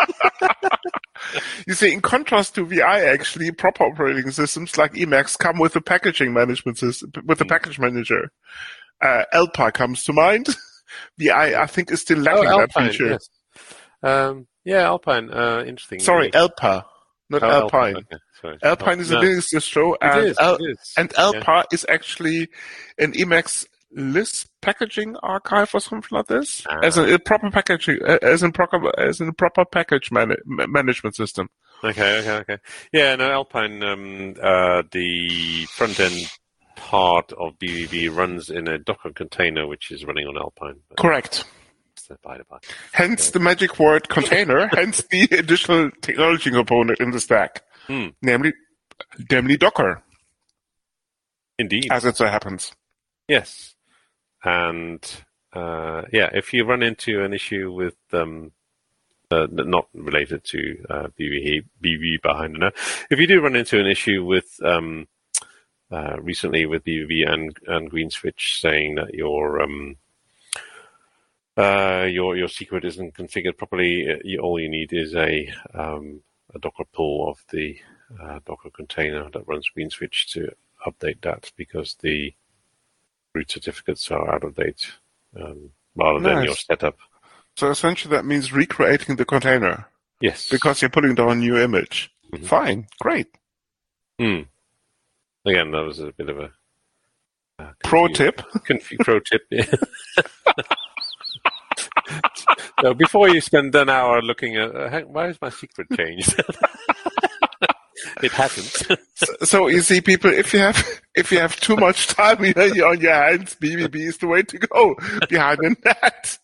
[SPEAKER 2] You see, in contrast to V I, actually, proper operating systems like Emacs come with a packaging management system, with a
[SPEAKER 3] Mm.
[SPEAKER 2] package manager. Uh, Elpa comes to mind. V I, I think, is still
[SPEAKER 3] Oh,
[SPEAKER 2] lacking that
[SPEAKER 3] Alpine,
[SPEAKER 2] feature.
[SPEAKER 3] yes. Um, yeah, Alpine, uh, interesting.
[SPEAKER 2] Sorry,
[SPEAKER 3] The-
[SPEAKER 2] Elpa, not
[SPEAKER 3] oh,
[SPEAKER 2] Alpine.
[SPEAKER 3] okay, sorry.
[SPEAKER 2] Alpine
[SPEAKER 3] Oh,
[SPEAKER 2] is
[SPEAKER 3] no,
[SPEAKER 2] a Linux distro,
[SPEAKER 3] It
[SPEAKER 2] and
[SPEAKER 3] is,
[SPEAKER 2] El-
[SPEAKER 3] it is.
[SPEAKER 2] and
[SPEAKER 3] Yeah.
[SPEAKER 2] Elpa is actually an Emacs Lisp packaging archive or something like this,
[SPEAKER 3] Ah.
[SPEAKER 2] as a, a proper packaging, uh, as in proper as in a proper package man- ma- management system.
[SPEAKER 3] Okay, okay, okay. Yeah, no, Alpine, um, uh, the front end part of B V B runs in a Docker container, which is running on Alpine. But
[SPEAKER 2] Correct.
[SPEAKER 3] that's by the by.
[SPEAKER 2] Hence the magic word container. Hence the additional technology component in the stack,
[SPEAKER 3] Hmm.
[SPEAKER 2] namely, namely Docker,
[SPEAKER 3] Indeed.
[SPEAKER 2] as it so happens.
[SPEAKER 3] Yes. And uh, yeah, if you run into an issue with um, uh, not related to uh, B V B behind the know, if you do run into an issue with um, uh, recently with B V B and and GreenSwitch saying that your um, uh, your your secret isn't configured properly, you, all you need is a um, a Docker pull of the uh, Docker container that runs GreenSwitch to update that, because the root certificates are out of date, um, rather than
[SPEAKER 2] Nice.
[SPEAKER 3] your setup.
[SPEAKER 2] So essentially, that means recreating the container
[SPEAKER 3] Yes.
[SPEAKER 2] because you're putting down a new image.
[SPEAKER 3] Mhm.
[SPEAKER 2] Fine, great.
[SPEAKER 3] Hmm. Again, that was a bit of a uh,
[SPEAKER 2] Pro
[SPEAKER 3] confusing-
[SPEAKER 2] tip.
[SPEAKER 3] Confu- pro tip. Yeah. So before you spend an hour looking at uh, hey, why is my secret changed? It hasn't.
[SPEAKER 2] So you see, people, if you have if you have too much time on your hands, B B B is the way to go behind the net.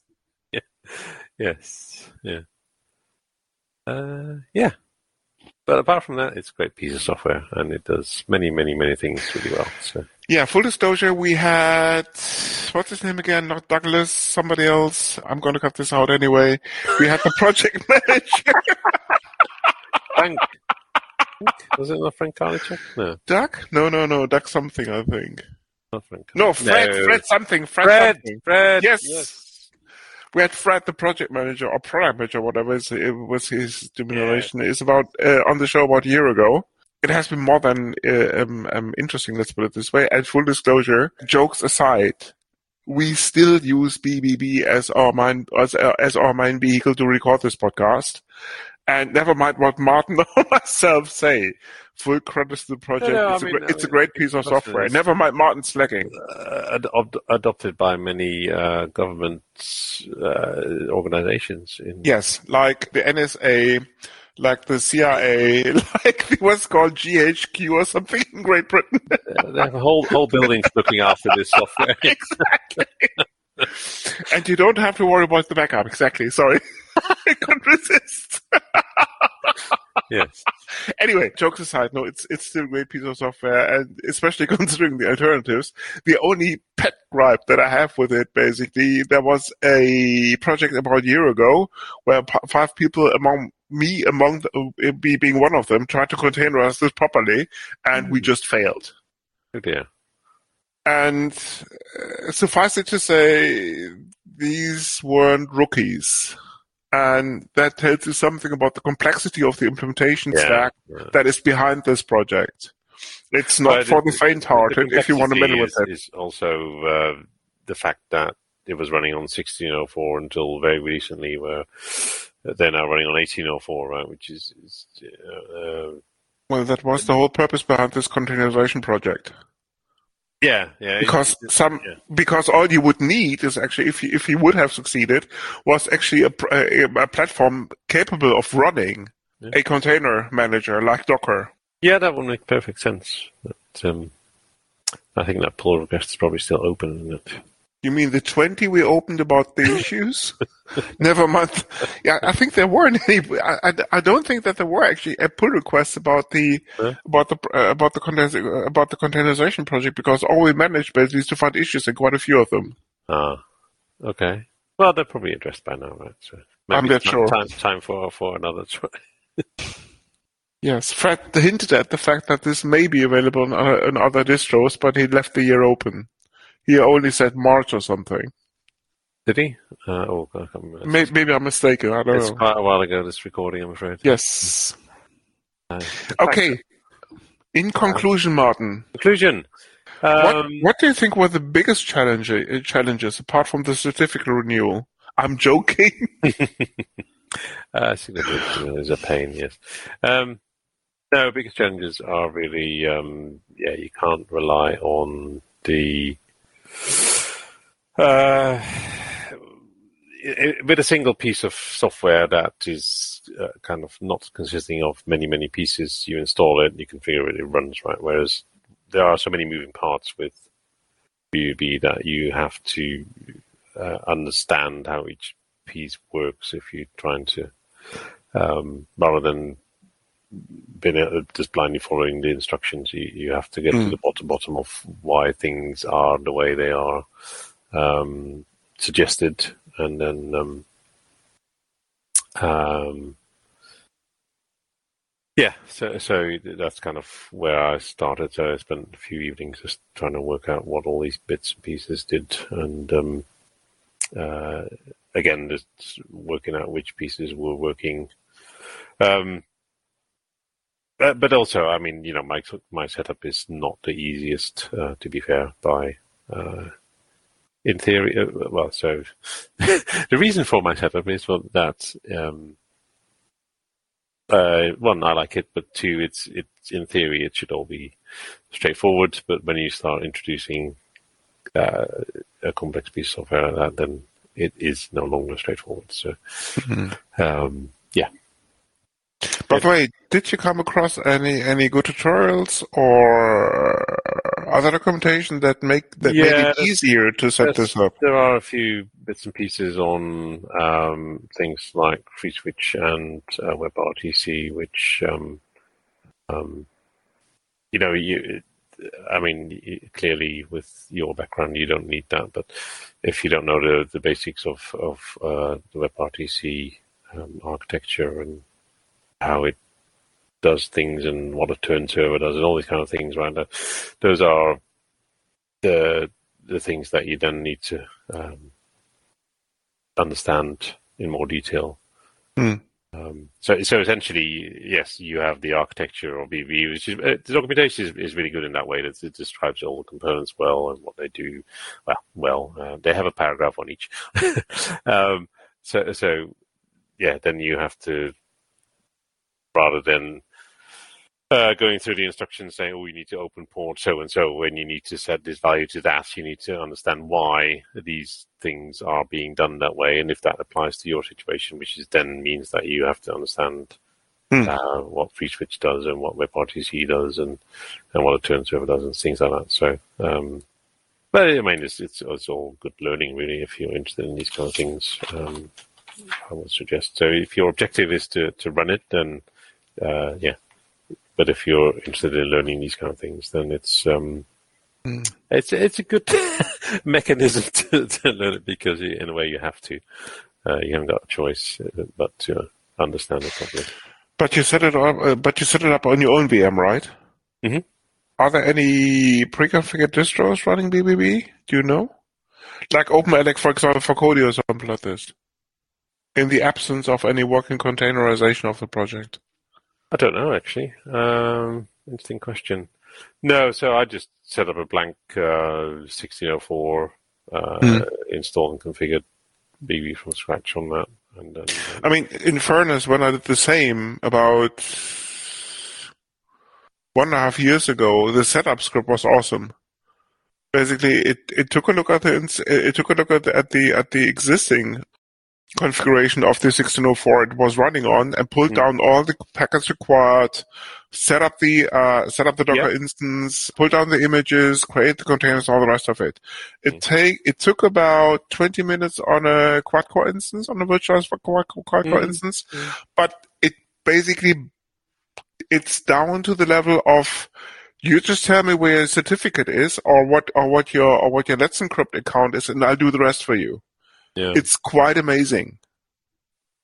[SPEAKER 3] Yes. Yeah. Uh, yeah. But apart from that, it's a great piece of software, and it does many, many, many things really well. So
[SPEAKER 2] Yeah, full disclosure, we had, what's his name again? Not Douglas, somebody else. I'm going to cut this out anyway. We had the project manager,
[SPEAKER 3] Frank. Was it not Frank Karlichuk? No,
[SPEAKER 2] Doug? No, no, no, Doug something, I think.
[SPEAKER 3] not Frank.
[SPEAKER 2] No, Fred,
[SPEAKER 3] No.
[SPEAKER 2] Fred something, Fred,
[SPEAKER 3] Fred.
[SPEAKER 2] something.
[SPEAKER 3] Fred.
[SPEAKER 2] Yes.
[SPEAKER 3] Yes.
[SPEAKER 2] We had Fred, the project manager, or product manager, whatever is, it was his denomination, is about, uh, on the show about a year ago. It has been more than uh, um, um, interesting, let's put it this way. And full disclosure, jokes aside, we still use B B B as our main, as, uh, as our main vehicle to record this podcast. And never mind what Martin or myself say. Full credit to the project.
[SPEAKER 3] No, no,
[SPEAKER 2] it's
[SPEAKER 3] I
[SPEAKER 2] a,
[SPEAKER 3] mean,
[SPEAKER 2] gre-
[SPEAKER 3] I
[SPEAKER 2] it's a
[SPEAKER 3] mean,
[SPEAKER 2] great piece of
[SPEAKER 3] listen,
[SPEAKER 2] software.
[SPEAKER 3] it's-
[SPEAKER 2] Never mind Martin slacking.
[SPEAKER 3] Uh, ad- ad- adopted by many uh, government uh, organizations. In
[SPEAKER 2] Yes, like the N S A, like the C I A, like the what's called G H Q or something in Great Britain.
[SPEAKER 3] Uh, they have a whole whole buildings looking after this software.
[SPEAKER 2] Exactly. And you don't have to worry about the backup. Exactly. Sorry. I couldn't resist.
[SPEAKER 3] Yes.
[SPEAKER 2] Anyway, jokes aside, no, it's it's still a great piece of software, and especially considering the alternatives. The only pet gripe that I have with it, basically, there was a project about a year ago where p- five people, among me, among the, uh, me being one of them, tried to containerize this properly, and we just failed.
[SPEAKER 3] Oh dear.
[SPEAKER 2] And uh, suffice it to say, these weren't rookies. And that tells you something about the complexity of the implementation
[SPEAKER 3] Yeah,
[SPEAKER 2] stack
[SPEAKER 3] yeah.
[SPEAKER 2] that is behind this project. It's not
[SPEAKER 3] But
[SPEAKER 2] for
[SPEAKER 3] it-
[SPEAKER 2] the faint-hearted
[SPEAKER 3] the
[SPEAKER 2] if you want to meddle with
[SPEAKER 3] complexity
[SPEAKER 2] it.
[SPEAKER 3] is, is also uh, the fact that it was running on sixteen oh four until very recently, where they're now running on eighteen oh four, right? Which is, is uh,
[SPEAKER 2] Well, that was the whole purpose behind this containerization project.
[SPEAKER 3] yeah, yeah.
[SPEAKER 2] Because
[SPEAKER 3] it- it-
[SPEAKER 2] some,
[SPEAKER 3] yeah.
[SPEAKER 2] because all you would need is actually, if you, if you would have succeeded, was actually a, pr- a, a platform capable of running
[SPEAKER 3] Yeah.
[SPEAKER 2] a container manager like Docker.
[SPEAKER 3] Yeah, that would make perfect sense. But, um, I think that pull request is probably still open, isn't it?
[SPEAKER 2] You mean the twenty we opened about the issues? Never mind. Yeah, I think there weren't any. I, I, I don't think that there were actually a pull request about the
[SPEAKER 3] Huh?
[SPEAKER 2] about the uh, about the container, about the containerization project, because all we managed basically is to find issues in quite a few of them.
[SPEAKER 3] Ah, okay. Well, they're probably addressed by now, right? So
[SPEAKER 2] I'm
[SPEAKER 3] maybe
[SPEAKER 2] not
[SPEAKER 3] it's
[SPEAKER 2] sure.
[SPEAKER 3] Time, time for for another try.
[SPEAKER 2] Yes, Fred hinted at the fact that this may be available on, uh, on other distros, but he left the year open. He only said March or something.
[SPEAKER 3] Did he? Uh, oh, I can't remember.
[SPEAKER 2] Maybe, maybe I'm mistaken. I don't
[SPEAKER 3] It's
[SPEAKER 2] know.
[SPEAKER 3] quite a while ago, this recording, I'm afraid.
[SPEAKER 2] Yes.
[SPEAKER 3] Uh,
[SPEAKER 2] Okay. In conclusion, Martin.
[SPEAKER 3] Conclusion. Um,
[SPEAKER 2] What, what do you think were the biggest challenge, uh, challenges apart from the certificate renewal? I'm joking.
[SPEAKER 3] uh, significant renewal is a pain, yes. Um, no, biggest challenges are really, um, yeah, you can't rely on the... Uh, with a single piece of software that is uh, kind of not consisting of many, many pieces, you install it, you configure it, it runs, right? Whereas there are so many moving parts with B U B that you have to uh, understand how each piece works if you're trying to, um, rather than being able to just blindly following the instructions, you, you have to get mm. to the bottom, bottom of why things are the way they are um, suggested. And then, um, um, yeah, so so that's kind of where I started. So I spent a few evenings just trying to work out what all these bits and pieces did, and um, uh, again, just working out which pieces were working. Um, but, but also, I mean, you know, my my setup is not the easiest, uh, to be fair, by. Uh, In theory, uh, well, so the reason for my setup is well, that um, uh, one, I like it, but two, it's it's in theory it should all be straightforward. But when you start introducing uh, a complex piece of software like that, then it is no longer straightforward. So, mm-hmm. um, yeah.
[SPEAKER 2] By the way, did you come across any any good tutorials or other documentation that make that
[SPEAKER 3] yeah,
[SPEAKER 2] make it easier to set this up?
[SPEAKER 3] There are a few bits and pieces on um, things like FreeSwitch and uh, WebRTC, which um, um, you know, you. I mean, clearly with your background, you don't need that. But if you don't know the the basics of of uh, the WebRTC um, architecture and how it does things and what a turn server does and all these kind of things, right? Those are the the things that you then need to um, understand in more detail.
[SPEAKER 2] Mm.
[SPEAKER 3] Um, so, so essentially, yes, you have the architecture of B B, which is uh, the documentation is, is really good in that way. That it describes all the components well and what they do. Well, well, uh, they have a paragraph on each. um, so, so yeah, then you have to. Rather than uh, going through the instructions saying, oh, you need to open port so-and-so, when you need to set this value to that, you need to understand why these things are being done that way, and if that applies to your situation, which is then means that you have to understand mm. uh, what FreeSwitch does and what WebRTC does and, and what a turn server does and things like that. So, um, but I mean, it's, it's, it's all good learning, really, if you're interested in these kind of things. Um, I would suggest. So if your objective is to, to run it, then Uh, yeah, but if you're interested in learning these kind of things, then it's um, mm. it's it's a good mechanism to, to learn it because you, in a way you have to. Uh, you haven't got a choice but to understand it properly.
[SPEAKER 2] But you set it up. Uh, but you set it up on your own V M, right?
[SPEAKER 3] Mm-hmm.
[SPEAKER 2] Are there any pre-configured distros running B B B? Do you know? Like OpenELEC, for example, for Kodi or something like this. In the absence of any working containerization of the project.
[SPEAKER 3] I don't know, actually. Um, interesting question. No, so I just set up a blank uh, sixteen oh four, uh, mm. installed and configured B B from scratch on that. And then, um,
[SPEAKER 2] I mean, in fairness, when I did the same about one and a half years ago, the setup script was awesome. Basically, it, it took a look at the it took a look at the, at the at the existing configuration of the sixteen oh four it was running on and pulled mm. down all the packets required, set up the uh, set up the Docker yep. instance, pull down the images, create the containers, all the rest of it. It mm. take it took about twenty minutes on a quad core instance, on a virtualized quad core mm. instance, mm. but it basically it's down to the level of you just tell me where your certificate is or what or what your or what your Let's Encrypt account is, and I'll do the rest for you.
[SPEAKER 3] Yeah.
[SPEAKER 2] It's quite amazing.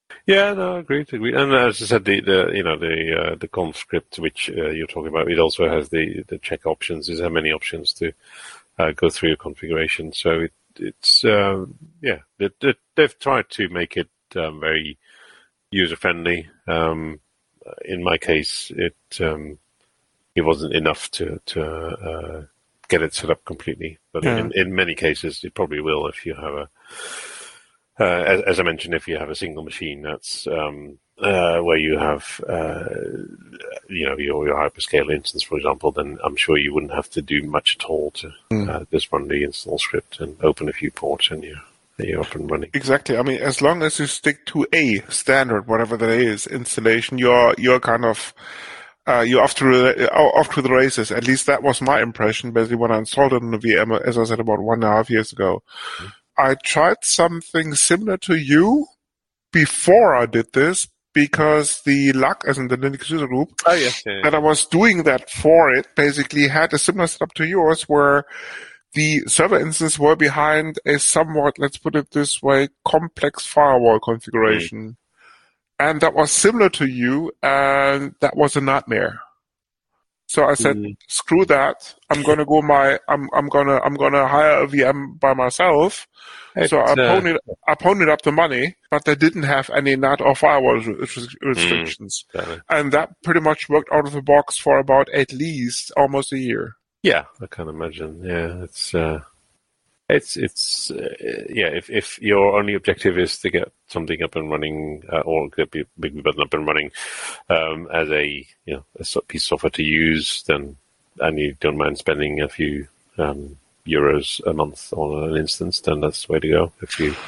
[SPEAKER 3] Yeah, no, agreed, agreed. And as I said, the, the you know the uh, the conf script which uh, you're talking about, it also has the, the check options. There's how many options to uh, go through your configuration. So it it's um, yeah, they, they, they've tried to make it um, very user friendly. Um, in my case, it um, it wasn't enough to to uh, get it set up completely, but
[SPEAKER 2] Yeah.
[SPEAKER 3] in, in many cases, it probably will if you have a. Uh, as, as I mentioned, if you have a single machine, that's um, uh, where you have, uh, you know, your, your hyperscale instance, for example, then I'm sure you wouldn't have to do much at all to
[SPEAKER 2] Mm.
[SPEAKER 3] uh, just run the install script and open a few ports, and you're, you're up and running.
[SPEAKER 2] Exactly. I mean, as long as you stick to a standard, whatever that is, installation, you're you're kind of uh, you're off to the, off to the races. At least that was my impression, basically, when I installed it on the V M, as I said, about one and a half years ago.
[SPEAKER 3] Mm-hmm.
[SPEAKER 2] I tried something similar to you before I did this, because the L U C, as in the Linux user group,
[SPEAKER 3] Oh, yes, yeah, yeah.
[SPEAKER 2] that I was doing that for it, basically had a similar setup to yours, where the server instance were behind a somewhat, let's put it this way, complex firewall configuration. Mm. And that was similar to you, and that was a nightmare. So I said, mm. screw that. I'm gonna go my I'm I'm gonna I'm gonna hire a V M by myself. It's, so I ponied uh, I ponied up the money, but they didn't have any N A T or firewall restrictions. Mm, and that pretty much worked out of the box for about at least almost a year.
[SPEAKER 3] Yeah, I can imagine. Yeah, it's uh, it's it's uh, yeah. If if your only objective is to get something up and running, uh, or get Big Button up and running um, as a you know a piece of software to use, then and you don't mind spending a few um, euros a month on an instance, then that's the way to go. If you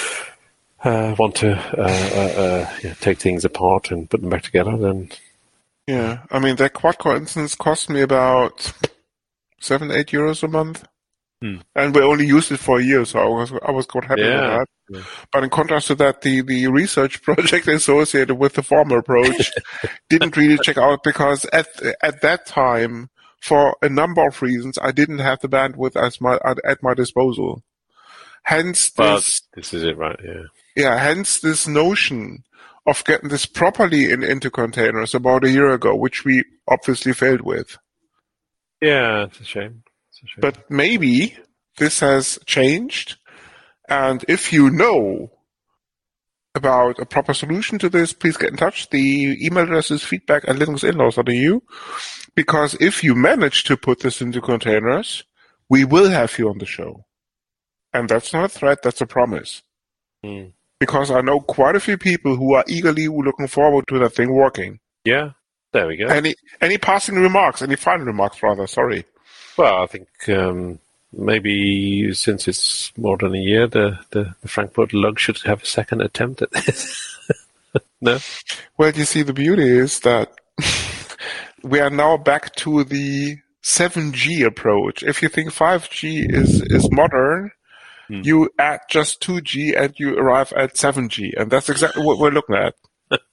[SPEAKER 3] uh, want to uh, uh, uh, yeah, take things apart and put them back together, then
[SPEAKER 2] yeah. I mean, that quad-core instance cost me about seven, eight euros a month. Hmm. And we only used it for a year, so I was I was quite happy
[SPEAKER 3] yeah.
[SPEAKER 2] with that.
[SPEAKER 3] Yeah.
[SPEAKER 2] But in contrast to that, the, the research project associated with the former approach didn't really check out, because at at that time, for a number of reasons, I didn't have the bandwidth as my at, at my disposal. Hence this.
[SPEAKER 3] But this is it, right? Yeah.
[SPEAKER 2] Yeah. Hence this notion of getting this properly in into containers about a year ago, which we obviously failed with.
[SPEAKER 3] Yeah, it's a shame. It's a shame.
[SPEAKER 2] But maybe this has changed, and if you know about a proper solution to this, please get in touch. The email address is feedback at linuxinlaws dot e u, because if you manage to put this into containers, we will have you on the show. And that's not a threat, that's a promise.
[SPEAKER 3] Mm.
[SPEAKER 2] Because I know quite a few people who are eagerly looking forward to that thing working.
[SPEAKER 3] Yeah. There we go.
[SPEAKER 2] Any any passing remarks? Any final remarks, rather? Sorry.
[SPEAKER 3] Well, I think um, maybe since it's more than a year, the, the, the Frankfurt Lug should have a second attempt at this. No?
[SPEAKER 2] Well, you see, the beauty is that we are now back to the seven G approach. If you think five G is, is modern, hmm. you add just two G and you arrive at seven G. And that's exactly what we're looking at.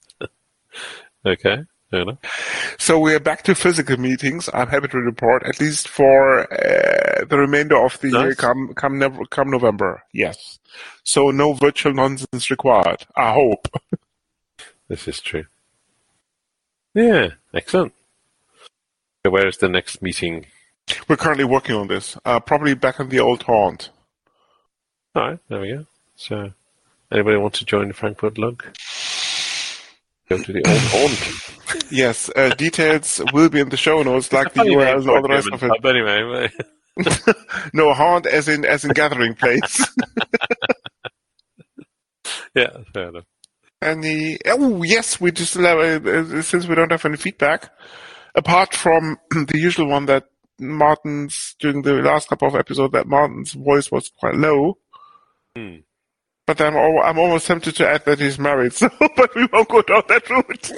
[SPEAKER 3] Okay.
[SPEAKER 2] So we are back to physical meetings. I'm happy to report, at least for uh, the remainder of the nice. year, come come, nev- come November. Yes. So no virtual nonsense required. I hope.
[SPEAKER 3] This is true. Yeah, excellent. So where is the next meeting?
[SPEAKER 2] We're currently working on this. Uh, probably back in the old haunt.
[SPEAKER 3] All right, there we go. So, anybody want to join the Frankfurt Lug? Go to the old haunt.
[SPEAKER 2] Yes, uh, details will be in the show notes, like the U R Ls and all the rest of it.
[SPEAKER 3] But anyway,
[SPEAKER 2] no, haunt as in as in gathering place.
[SPEAKER 3] Yeah, fair enough.
[SPEAKER 2] And the oh yes, we just uh, uh, since we don't have any feedback, apart from the usual one that Martin's during the last couple of episodes that Martin's voice was quite low.
[SPEAKER 3] Hmm.
[SPEAKER 2] But I'm, al- I'm almost tempted to add that he's married, so but we won't go down that route.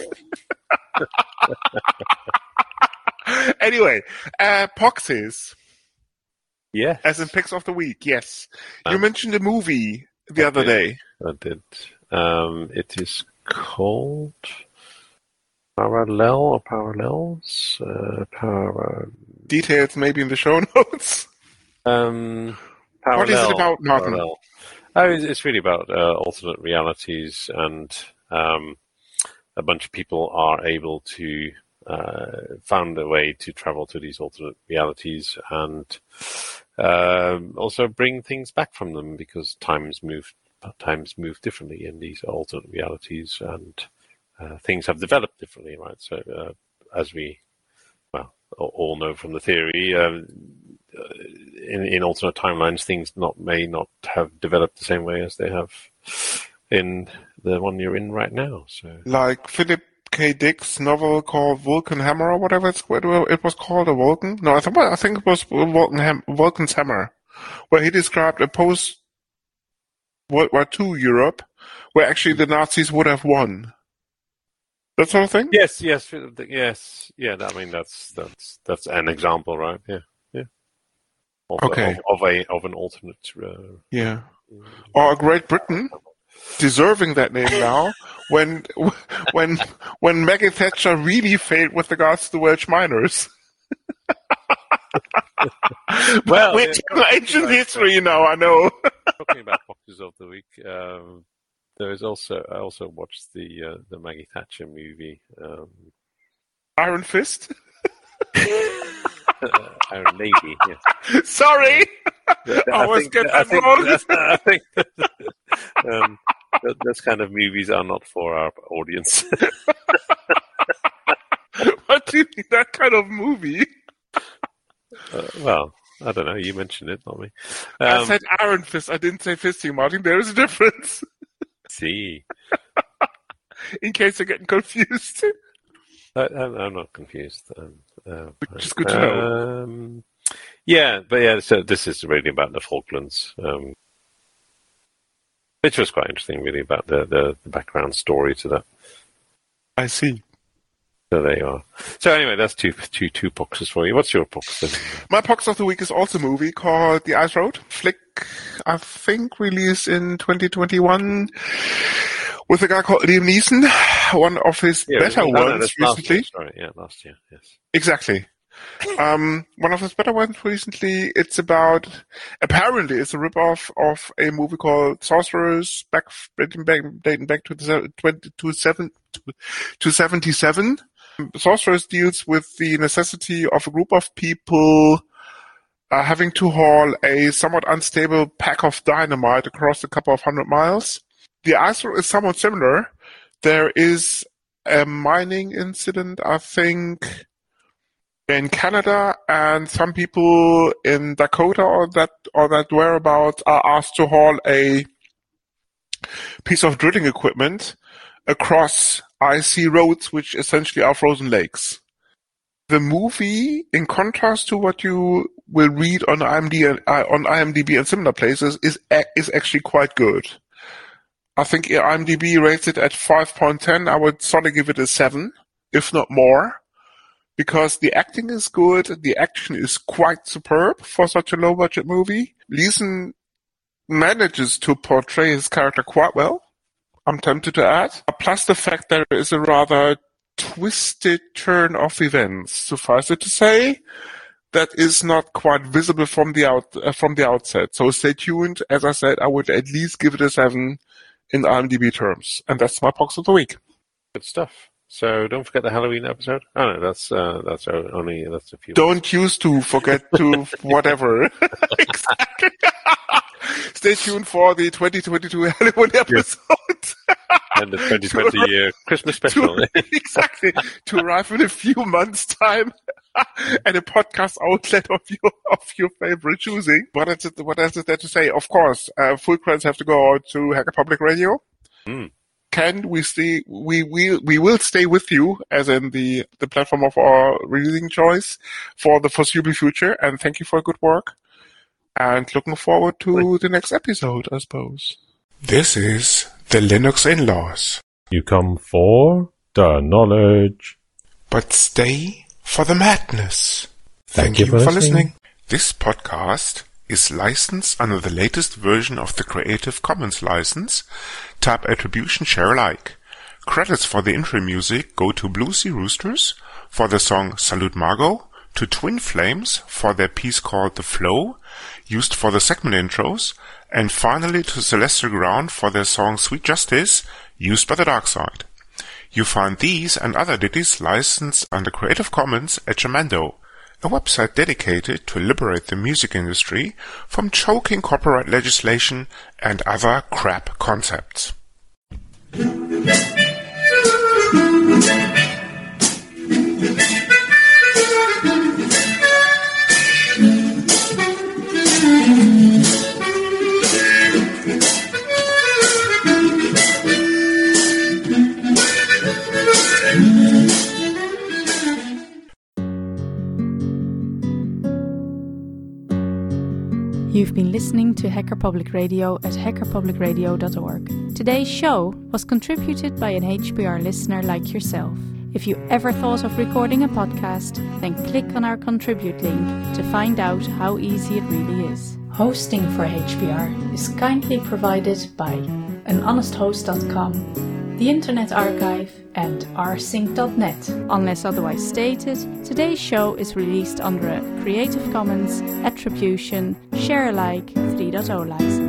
[SPEAKER 2] Anyway, uh, Poxes.
[SPEAKER 3] Yeah.
[SPEAKER 2] As in Picks of the Week, yes.
[SPEAKER 3] Um,
[SPEAKER 2] you mentioned a movie the
[SPEAKER 3] I
[SPEAKER 2] other
[SPEAKER 3] did.
[SPEAKER 2] day.
[SPEAKER 3] I did. Um, it is called Parallel or Parallels? Uh, para...
[SPEAKER 2] Details maybe in the show notes.
[SPEAKER 3] Um, Parallel,
[SPEAKER 2] what is it about, Martin?
[SPEAKER 3] Parallel. Oh, it's really about uh, alternate realities and um, a bunch of people are able to uh, found a way to travel to these alternate realities and um, also bring things back from them because times move times move differently in these alternate realities and uh, things have developed differently, right? So uh, as we well all know from the theory, um, in, in alternate timelines, things not may not have developed the same way as they have in the one you're in right now. So,
[SPEAKER 2] like Philip K. Dick's novel called Vulcan Hammer or whatever it's, it was called, a Vulcan. No, I think I think it was Vulcan Ham, Vulcan's Hammer, where he described a post World War Two Europe where actually the Nazis would have won. That sort of thing.
[SPEAKER 3] Yes, yes, yes, yeah. I mean, that's that's that's an example, right? Yeah, yeah. Of,
[SPEAKER 2] okay.
[SPEAKER 3] Of, of a of an alternate. Uh,
[SPEAKER 2] yeah. Or Great Britain, deserving that name now, when when when Maggie Thatcher really failed with regards to the Welsh miners.
[SPEAKER 3] Well,
[SPEAKER 2] we're talking ancient history, you know. I know.
[SPEAKER 3] Talking about boxes of the week, um, there is also I also watched the uh, the Maggie Thatcher movie, um,
[SPEAKER 2] Iron Fist.
[SPEAKER 3] uh, Iron Lady. Yes.
[SPEAKER 2] Sorry,
[SPEAKER 3] I,
[SPEAKER 2] I always
[SPEAKER 3] think,
[SPEAKER 2] get
[SPEAKER 3] I
[SPEAKER 2] that
[SPEAKER 3] think,
[SPEAKER 2] wrong.
[SPEAKER 3] I think um, that, those kind of movies are not for our audience.
[SPEAKER 2] What do you mean, that kind of movie?
[SPEAKER 3] Uh, well, I don't know. You mentioned it, not me. Um,
[SPEAKER 2] I said Iron Fist. I didn't say fisting, Martin. There is a difference.
[SPEAKER 3] See,
[SPEAKER 2] in case you're getting confused.
[SPEAKER 3] I, I'm, I'm not confused. Um, uh,
[SPEAKER 2] Which is good to know.
[SPEAKER 3] Um, yeah, but yeah. So this is really about the Falklands, um, which was quite interesting, really, about the, the, the background story to that.
[SPEAKER 2] I see.
[SPEAKER 3] So there you are. So anyway, that's two two two boxes for you. What's your box then?
[SPEAKER 2] My box of the week is also a movie called The Ice Road. Flick, I think, released in twenty twenty-one with a guy called Liam Neeson. One of his
[SPEAKER 3] yeah,
[SPEAKER 2] better
[SPEAKER 3] no, no,
[SPEAKER 2] ones
[SPEAKER 3] last
[SPEAKER 2] recently.
[SPEAKER 3] Year, sorry, yeah, last year, yes.
[SPEAKER 2] Exactly. um, one of his better ones recently. It's about, apparently, it's a ripoff of a movie called Sorcerers, back dating back, dating back to the twenty to seven to seventy-seven. Sorcerers deals with the necessity of a group of people uh, having to haul a somewhat unstable pack of dynamite across a couple of hundred miles. The Ice Road is somewhat similar. There is a mining incident, I think, in Canada, and some people in Dakota or that or that whereabouts are asked to haul a piece of drilling equipment across icy roads, which essentially are frozen lakes. The movie, in contrast to what you will read on I M D B and, uh, on I M D B and similar places, is is actually quite good. I think I M D B rates it at five point one zero. I would sort of give it a seven, if not more, because the acting is good, the action is quite superb for such a low-budget movie. Leeson manages to portray his character quite well, I'm tempted to add. Plus the fact there is a rather twisted turn of events, suffice it to say, that is not quite visible from the out uh, from the outset. So stay tuned. As I said, I would at least give it a seven in I M D B terms. And that's my box of the week.
[SPEAKER 3] Good stuff. So don't forget the Halloween episode. Oh no, that's uh, that's only that's a few.
[SPEAKER 2] Don't
[SPEAKER 3] months.
[SPEAKER 2] use to forget to whatever. Exactly. Stay tuned for the twenty twenty-two Halloween episode.
[SPEAKER 3] And the twenty twenty uh, Christmas special.
[SPEAKER 2] To, exactly. To arrive in a few months' time at a podcast outlet of your of your favorite choosing. What is it? What else is there to say? Of course, uh, full credits have to go out to Hacker Public Radio.
[SPEAKER 3] Mm.
[SPEAKER 2] Can we stay? We will. We will stay with you, as in the the platform of our releasing choice, for the foreseeable future. And thank you for your good work. And looking forward to the next episode, I suppose. This is the Linux In-Laws.
[SPEAKER 4] You come for the knowledge,
[SPEAKER 2] but stay for the madness.
[SPEAKER 4] Thank, Thank you, you for, for listening. listening.
[SPEAKER 2] This podcast is licensed under the latest version of the Creative Commons license, Tab Attribution Share Alike. Credits for the intro music go to Blue Sea Roosters for the song Salute Margot, to Twin Flames for their piece called The Flow, used for the segment intros, and finally to Celestial Ground for their song Sweet Justice, used by the dark side. You find these and other ditties licensed under Creative Commons at Jamendo, a website dedicated to liberate the music industry from choking copyright legislation and other crap concepts.
[SPEAKER 5] You've been listening to Hacker Public Radio at hacker public radio dot org. Today's show was contributed by an H P R listener like yourself. If you ever thought of recording a podcast, then click on our contribute link to find out how easy it really is. Hosting for H P R is kindly provided by an honest host dot com, the Internet Archive, and r sync dot net. Unless otherwise stated, today's show is released under a Creative Commons Attribution Share Alike three point oh license.